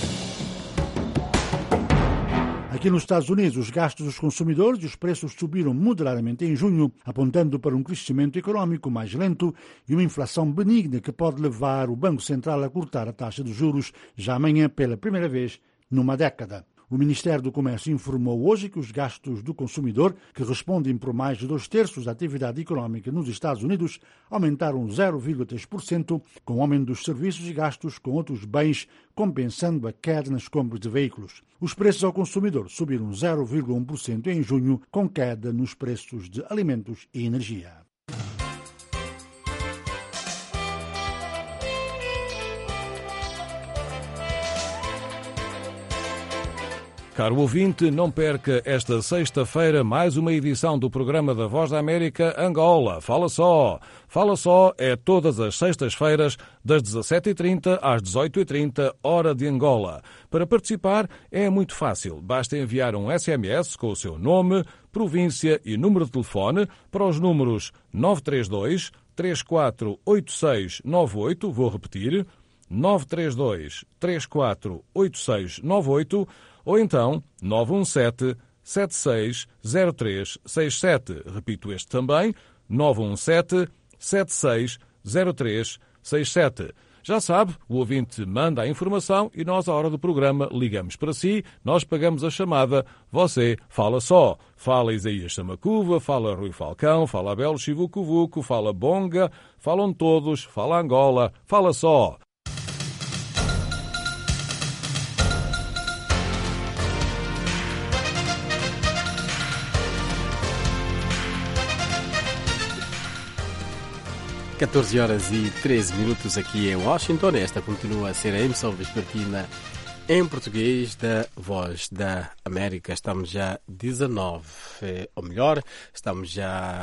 Aqui nos Estados Unidos, os gastos dos consumidores e os preços subiram moderadamente em junho, apontando para um crescimento econômico mais lento e uma inflação benigna que pode levar o Banco Central a cortar a taxa de juros já amanhã pela primeira vez numa década. O Ministério do Comércio informou hoje que os gastos do consumidor, que respondem por mais de dois terços da atividade econômica nos Estados Unidos, aumentaram zero vírgula três por cento, com o aumento dos serviços e gastos com outros bens, compensando a queda nas compras de veículos. Os preços ao consumidor subiram zero vírgula um por cento em junho, com queda nos preços de alimentos e energia. Caro ouvinte, não perca esta sexta-feira mais uma edição do programa da Voz da América Angola. Fala só! Fala só é todas as sextas-feiras, das dezassete e trinta às dezoito e trinta, hora de Angola. Para participar é muito fácil. Basta enviar um S M S com o seu nome, província e número de telefone para os números nove três dois, três quatro oito seis nove oito, vou repetir, nove três dois, três quatro oito seis nove oito, ou então nove um sete, sete seis zero três seis sete. Repito este também, nove um sete, sete seis zero três seis sete. Já sabe, o ouvinte manda a informação e nós, à hora do programa, ligamos para si, nós pagamos a chamada, você fala só. Fala Isaías Samacuva, fala Rui Falcão, fala Abel Chivucovuco, fala Bonga, falam todos, fala Angola, fala só. catorze horas e treze minutos aqui em Washington. Esta continua a ser a emissão vespertina Em português da Voz da América, estamos já dezenove, ou melhor, estamos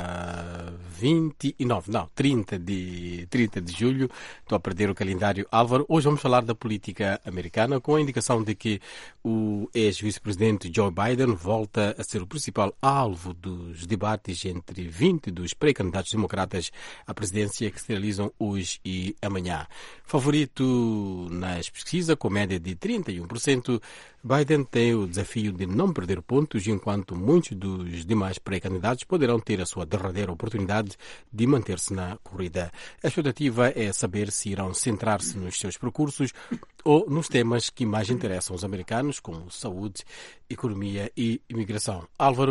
já vinte e nove, não, trinta de, trinta de julho. Estou a perder o calendário, Álvaro. Hoje vamos falar da política americana, com a indicação de que o ex-vice-presidente Joe Biden volta a ser o principal alvo dos debates entre vinte dos pré-candidatos democratas à presidência que se realizam hoje e amanhã. Favorito nas pesquisas, com média de trinta e um por cento, Biden tem o desafio de não perder pontos, enquanto muitos dos demais pré-candidatos poderão ter a sua derradeira oportunidade de manter-se na corrida. A expectativa é saber se irão centrar-se nos seus percursos ou nos temas que mais interessam os americanos, como saúde, economia e imigração. Álvaro,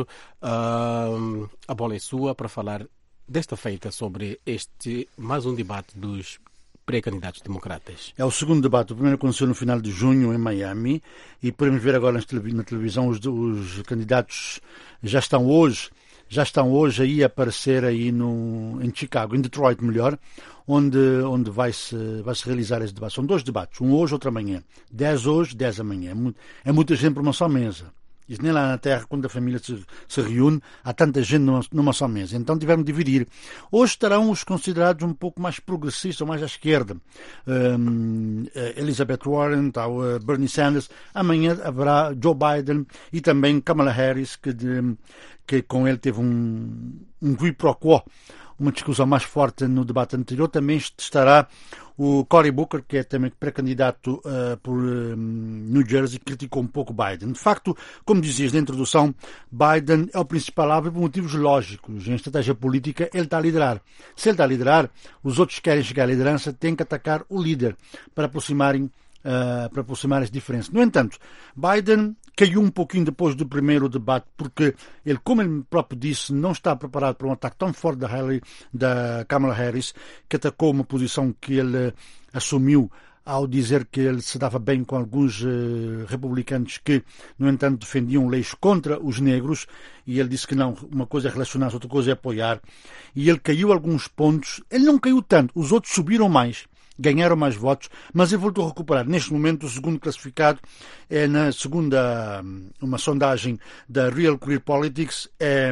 uh, a bola é sua para falar desta feita sobre este mais um debate dos pré-candidatos democratas. É o segundo debate. O primeiro aconteceu no final de junho em Miami e podemos ver agora na televisão os, os candidatos já estão hoje já estão hoje aí a aparecer aí no, em Chicago, em Detroit melhor, onde, onde vai-se vai -se realizar esse debate. São dois debates, um hoje, outro amanhã. Dez hoje, dez amanhã. É, muito, é muita gente para uma só mesa. Isso nem lá na Terra, quando a família se, se reúne, há tanta gente numa, numa só mesa. Então tiveram de dividir. Hoje estarão os considerados um pouco mais progressistas, ou mais à esquerda. Um, Elizabeth Warren, tá, uh, Bernie Sanders. Amanhã haverá Joe Biden e também Kamala Harris, que, de, que com ele teve um, um qui pro quo, uma discussão mais forte no debate anterior. Também estará o Cory Booker, que é também pré-candidato uh, por uh, New Jersey, criticou um pouco Biden. De facto, como dizias na introdução, Biden é o principal alvo por motivos lógicos. Em estratégia política, ele está a liderar. Se ele está a liderar, os outros que querem chegar à liderança têm que atacar o líder para aproximarem Uh, para aproximar as diferenças. No entanto, Biden caiu um pouquinho depois do primeiro debate, porque ele, como ele próprio disse, não está preparado para um ataque tão forte da, Harry, da Kamala Harris, que atacou uma posição que ele uh, assumiu ao dizer que ele se dava bem com alguns uh, republicanos que, no entanto, defendiam leis contra os negros, e ele disse que não, uma coisa é relacionar-se, outra coisa é apoiar, e ele caiu alguns pontos. Ele não caiu tanto, os outros subiram mais, ganharam mais votos, mas ele voltou a recuperar. Neste momento, o segundo classificado é na segunda, uma sondagem da Real Clear Politics, é,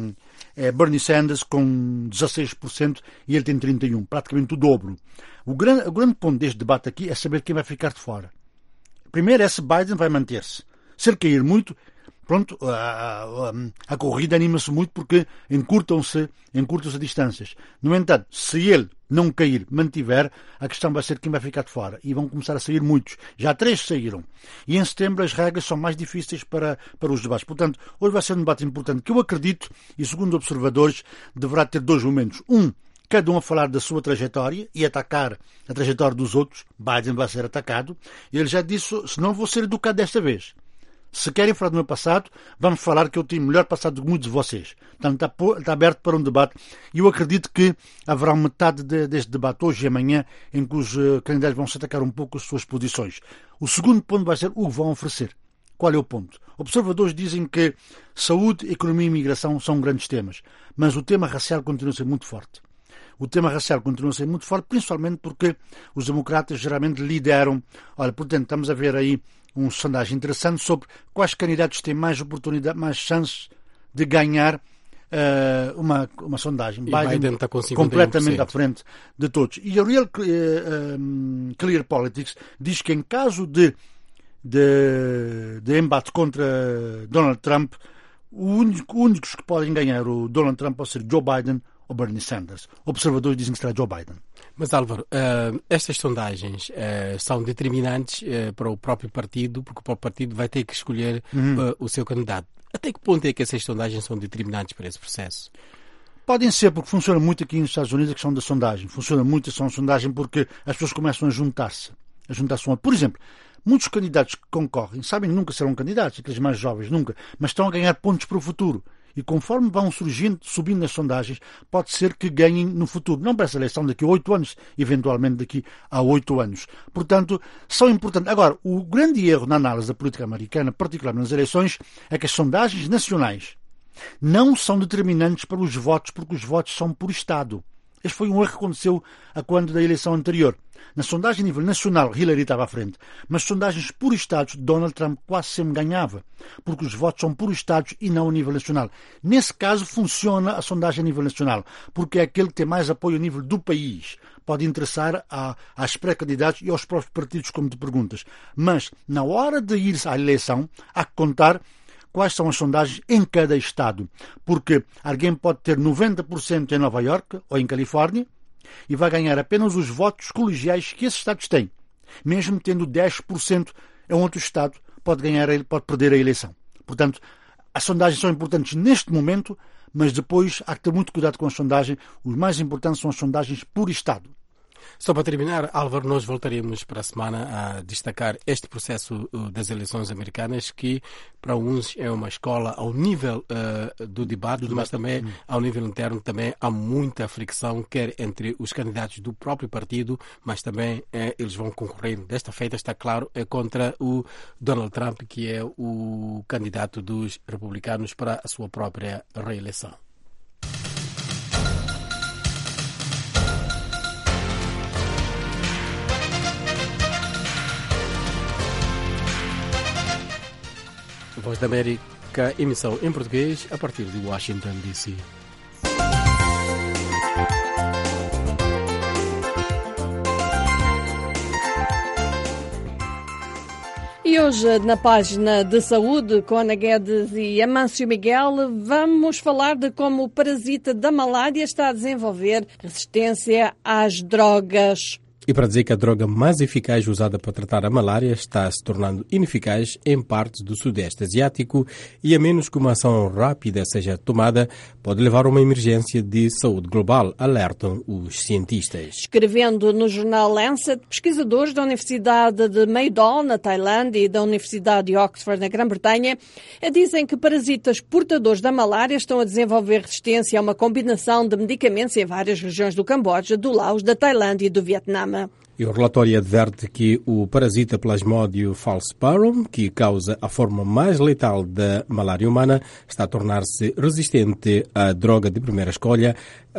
é Bernie Sanders com dezasseis por cento e ele tem trinta e um por cento, praticamente o dobro. O grande, o grande ponto deste debate aqui é saber quem vai ficar de fora. Primeiro é se Biden vai manter-se. Se ele cair muito, pronto, a, a, a corrida anima-se muito porque encurtam-se encurtam-se distâncias. No entanto, se ele não cair, mantiver, a questão vai ser quem vai ficar de fora. E vão começar a sair muitos. Já três saíram. E em setembro as regras são mais difíceis para, para os debates. Portanto, hoje vai ser um debate importante que eu acredito, e segundo observadores, deverá ter dois momentos. Um, cada um a falar da sua trajetória e atacar a trajetória dos outros. Biden vai ser atacado. E ele já disse, se não vou ser educado desta vez. Se querem falar do meu passado, vamos falar que eu tenho melhor passado do que muitos de vocês. Portanto, está, está aberto para um debate. E eu acredito que haverá metade de, deste debate, hoje e amanhã, em que os uh, candidatos vão se atacar um pouco as suas posições. O segundo ponto vai ser o que vão oferecer. Qual é o ponto? Observadores dizem que saúde, economia e imigração são grandes temas. Mas o tema racial continua a ser muito forte. O tema racial continua a ser muito forte, principalmente porque os democratas geralmente lideram. Olha, portanto, estamos a ver aí uma sondagem interessante sobre quais candidatos têm mais oportunidade, mais chances de ganhar uh, uma, uma sondagem. E Biden, Biden está com cinquenta e um por cento. Completamente à frente de todos. E a Real uh, um, Clear Politics diz que em caso de, de, de embate contra Donald Trump, os único, únicos que podem ganhar o Donald Trump pode ser Joe Biden ou Bernie Sanders. Observadores dizem que será Joe Biden. Mas, Álvaro, uh, estas sondagens uh, são determinantes uh, para o próprio partido, porque o próprio partido vai ter que escolher uhum. uh, o seu candidato. Até que ponto é que essas sondagens são determinantes para esse processo? Podem ser, porque funciona muito aqui nos Estados Unidos a questão da sondagem. Funciona muito a questão da sondagem porque as pessoas começam a juntar-se. A juntar-se. Por exemplo, muitos candidatos que concorrem sabem que nunca serão candidatos, aqueles mais jovens nunca, mas estão a ganhar pontos para o futuro. E conforme vão surgindo, subindo nas sondagens, pode ser que ganhem no futuro. Não para essa eleição daqui a oito anos, eventualmente daqui a oito anos. Portanto, são importantes. Agora, o grande erro na análise da política americana, particularmente nas eleições, é que as sondagens nacionais não são determinantes para os votos, porque os votos são por Estado. Este foi um erro que aconteceu a quando da eleição anterior. Na sondagem a nível nacional, Hillary estava à frente, mas sondagens por estados, Donald Trump quase sempre ganhava, porque os votos são por estados e não a nível nacional. Nesse caso, funciona a sondagem a nível nacional, porque é aquele que tem mais apoio a nível do país. Pode interessar a, às pré-candidatos e aos próprios partidos, como te perguntas. Mas, na hora de ir à eleição, há que contar quais são as sondagens em cada estado, porque alguém pode ter noventa por cento em Nova Iorque ou em Califórnia, e vai ganhar apenas os votos colegiais que esses estados têm. Mesmo tendo dez por cento em outro estado, pode, ganhar, pode perder a eleição. Portanto, as sondagens são importantes neste momento, mas depois há que ter muito cuidado com a sondagem. Os mais importantes são as sondagens por estado. Só para terminar, Álvaro, nós voltaremos para a semana a destacar este processo das eleições americanas, que para uns é uma escola ao nível uh, do debate, do mas também hum. ao nível interno também há muita fricção, quer entre os candidatos do próprio partido, mas também eh, eles vão concorrer, desta feita está claro, é contra o Donald Trump, que é o candidato dos republicanos para a sua própria reeleição. Voz da América, emissão em português, a partir de Washington, D C. E hoje, na página de saúde, com Ana Guedes e Amâncio Miguel, vamos falar de como o parasita da malária está a desenvolver resistência às drogas. E para dizer que a droga mais eficaz usada para tratar a malária está se tornando ineficaz em partes do Sudeste Asiático e a menos que uma ação rápida seja tomada, pode levar a uma emergência de saúde global, alertam os cientistas. Escrevendo no jornal Lancet, pesquisadores da Universidade de Meidol, na Tailândia, e da Universidade de Oxford, na Grã-Bretanha, dizem que parasitas portadores da malária estão a desenvolver resistência a uma combinação de medicamentos em várias regiões do Camboja, do Laos, da Tailândia e do Vietnã. E o relatório adverte que o parasita Plasmodium falciparum, que causa a forma mais letal da malária humana, está a tornar-se resistente à droga de primeira escolha,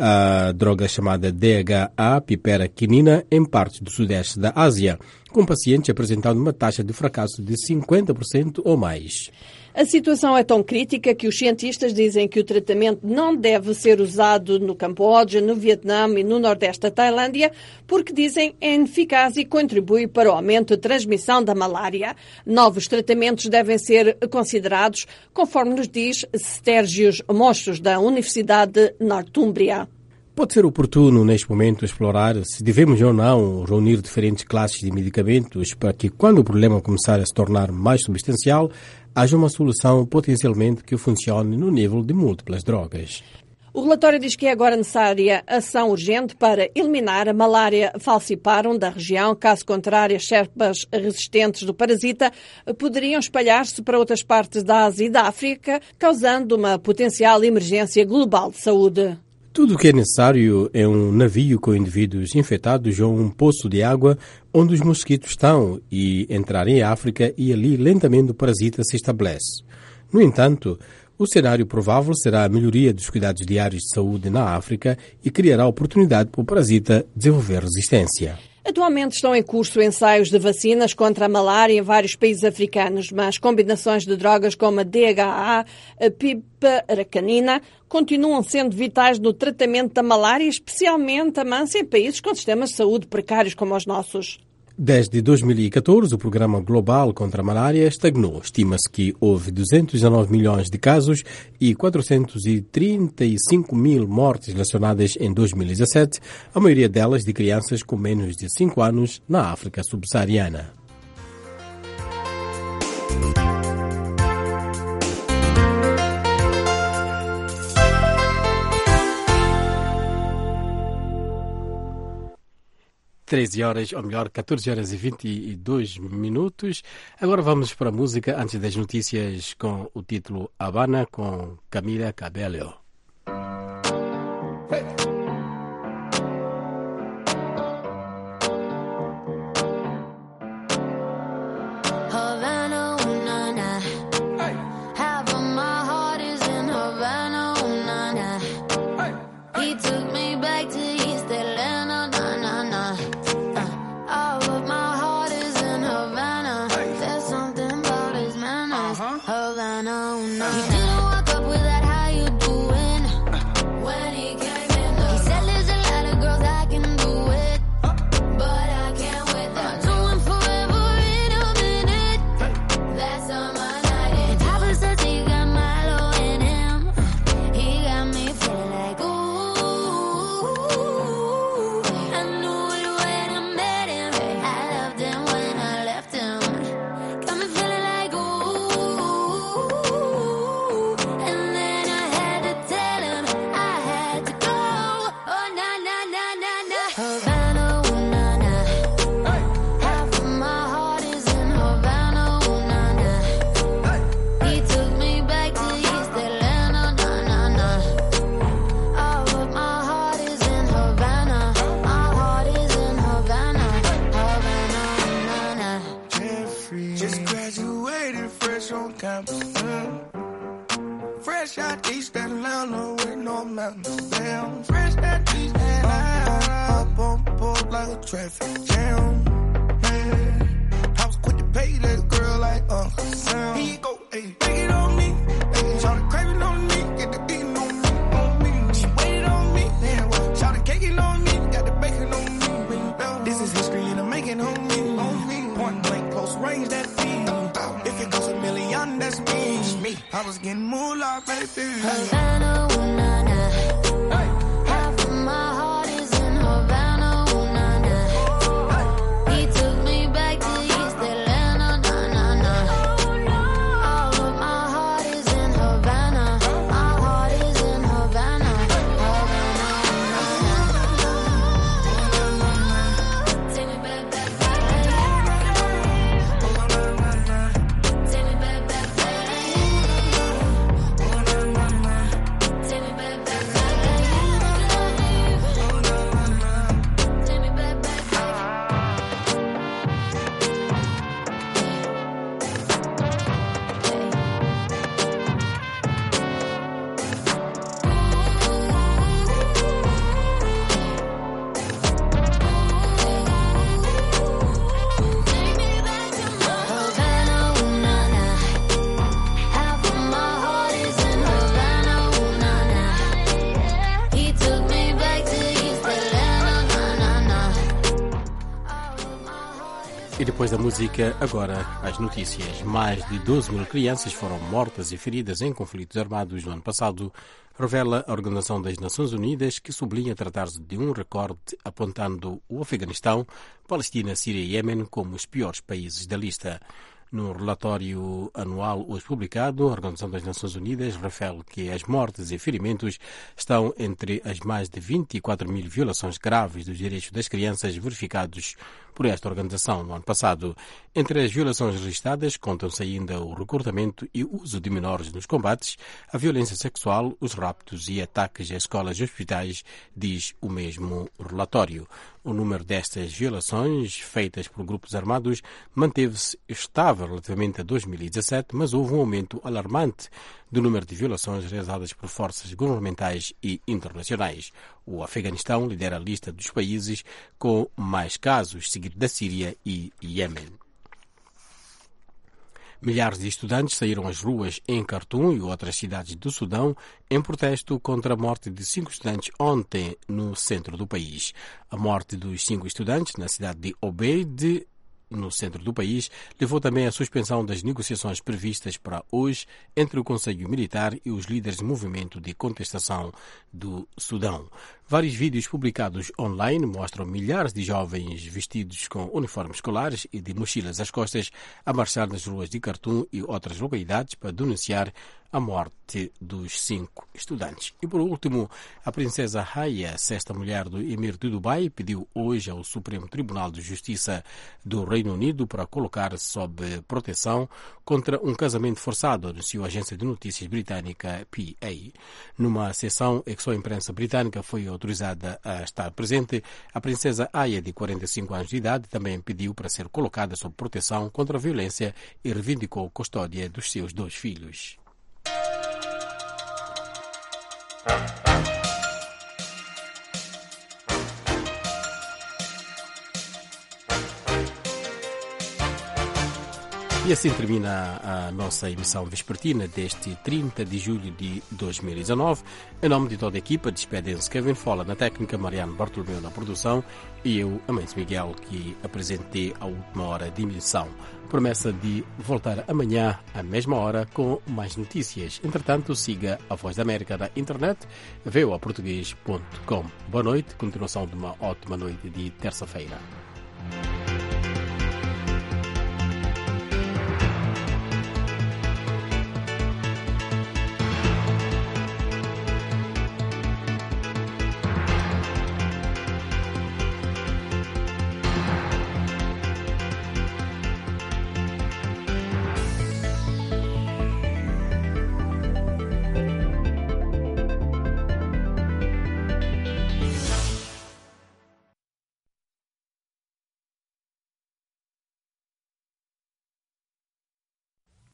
a droga chamada D H A piperaquinina, em partes do sudeste da Ásia, com pacientes apresentando uma taxa de fracasso de cinquenta por cento ou mais. A situação é tão crítica que os cientistas dizem que o tratamento não deve ser usado no Camboja, no Vietnã e no Nordeste da Tailândia, porque dizem é ineficaz e contribui para o aumento de transmissão da malária. Novos tratamentos devem ser considerados, conforme nos diz Sérgios Mostos, da Universidade de Nortúmbria. Pode ser oportuno, neste momento, explorar se devemos ou não reunir diferentes classes de medicamentos para que, quando o problema começar a se tornar mais substancial, haja uma solução potencialmente que funcione no nível de múltiplas drogas. O relatório diz que é agora necessária ação urgente para eliminar a malária falciparum da região. Caso contrário, as cepas resistentes do parasita poderiam espalhar-se para outras partes da Ásia e da África, causando uma potencial emergência global de saúde. Tudo o que é necessário é um navio com indivíduos infectados ou um poço de água onde os mosquitos estão e entrar em África e ali lentamente o parasita se estabelece. No entanto, o cenário provável será a melhoria dos cuidados diários de saúde na África e criará oportunidade para o parasita desenvolver resistência. Atualmente estão em curso ensaios de vacinas contra a malária em vários países africanos, mas combinações de drogas como a D H A, a piperaquinina, continuam sendo vitais no tratamento da malária, especialmente a mansa em países com sistemas de saúde precários como os nossos. Desde dois mil e catorze, o Programa Global contra a Malária estagnou. Estima-se que houve duzentos e dezenove milhões de casos e quatrocentos e trinta e cinco mil mortes relacionadas em dois mil e dezassete, a maioria delas de crianças com menos de cinco anos na África subsaariana. treze horas, ou melhor, catorze horas e vinte e dois minutos. Agora vamos para a música, antes das notícias, com o título Havana, com Camila Cabello. Hey. He took me back to East fresh on campus. Mm. Fresh out East Atlanta with no mountains. Damn, fresh out East Atlanta. Up on board like a traffic jam. Man, I was quick to pay that girl like Uncle Sam. Here you go, hey, take it on me. Hey, shout the craving on me, get the beating on me, on me. She waited on me, damn. Shout the caking on me, got the bacon on me. This is history and I'm making on me, on me. Point blank, close range, that feed. If it goes a million, that's me. me. I was getting moolah, baby. Havana, ooh, nah, nah. Hey. Half of my heart is in Havana, ooh, nah, nah. He took me back to East Atlanta, nah, nah, nah. All of my heart is in Havana. My heart is in Havana. Havana, ooh, nah, nah. Take me back, back, back. Take me back, back, back. E depois da música, agora as notícias. Mais de doze mil crianças foram mortas e feridas em conflitos armados no ano passado, revela a Organização das Nações Unidas, que sublinha tratar-se de um recorde, apontando o Afeganistão, Palestina, Síria e Iêmen como os piores países da lista. No relatório anual hoje publicado, a Organização das Nações Unidas revela que as mortes e ferimentos estão entre as mais de vinte e quatro mil violações graves dos direitos das crianças verificados por esta organização no ano passado. Entre as violações registradas contam-se ainda o recrutamento e uso de menores nos combates, a violência sexual, os raptos e ataques a escolas e hospitais, diz o mesmo relatório. O número destas violações feitas por grupos armados manteve-se estável relativamente a dois mil e dezassete, mas houve um aumento alarmante do número de violações realizadas por forças governamentais e internacionais. O Afeganistão lidera a lista dos países com mais casos, seguido da Síria e Iêmen. Milhares de estudantes saíram às ruas em Khartoum e outras cidades do Sudão em protesto contra a morte de cinco estudantes ontem no centro do país. A morte dos cinco estudantes na cidade de Obeid, no centro do país, levou também à suspensão das negociações previstas para hoje entre o Conselho Militar e os líderes do movimento de contestação do Sudão. Vários vídeos publicados online mostram milhares de jovens vestidos com uniformes escolares e de mochilas às costas a marchar nas ruas de Khartoum e outras localidades para denunciar a morte dos cinco estudantes. E por último, a princesa Raya, sexta mulher do Emir de Dubai, pediu hoje ao Supremo Tribunal de Justiça do Reino Unido para colocar sob proteção contra um casamento forçado, anunciou a agência de notícias britânica P A. Numa sessão em que só a imprensa britânica foi autorizada a estar presente, a princesa Aya, de quarenta e cinco anos de idade, também pediu para ser colocada sob proteção contra a violência e reivindicou custódia dos seus dois filhos. E assim termina a nossa emissão vespertina deste trinta de julho de dois mil e dezanove. Em nome de toda a equipa, despedem-se Kevin Fola na técnica, Mariano Bartolomeu na produção e eu, Amantes Miguel, que apresentei a última hora de emissão. Promessa de voltar amanhã à mesma hora com mais notícias. Entretanto, siga a Voz da América na internet, v o a português ponto com. Boa noite, continuação de uma ótima noite de terça-feira.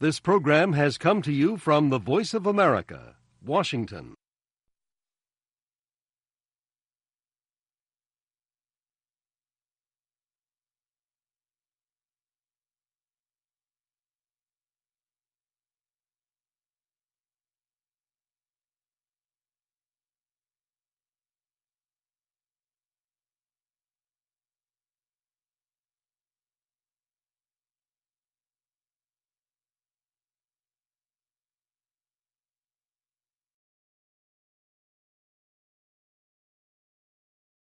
This program has come to you from the Voice of America, Washington.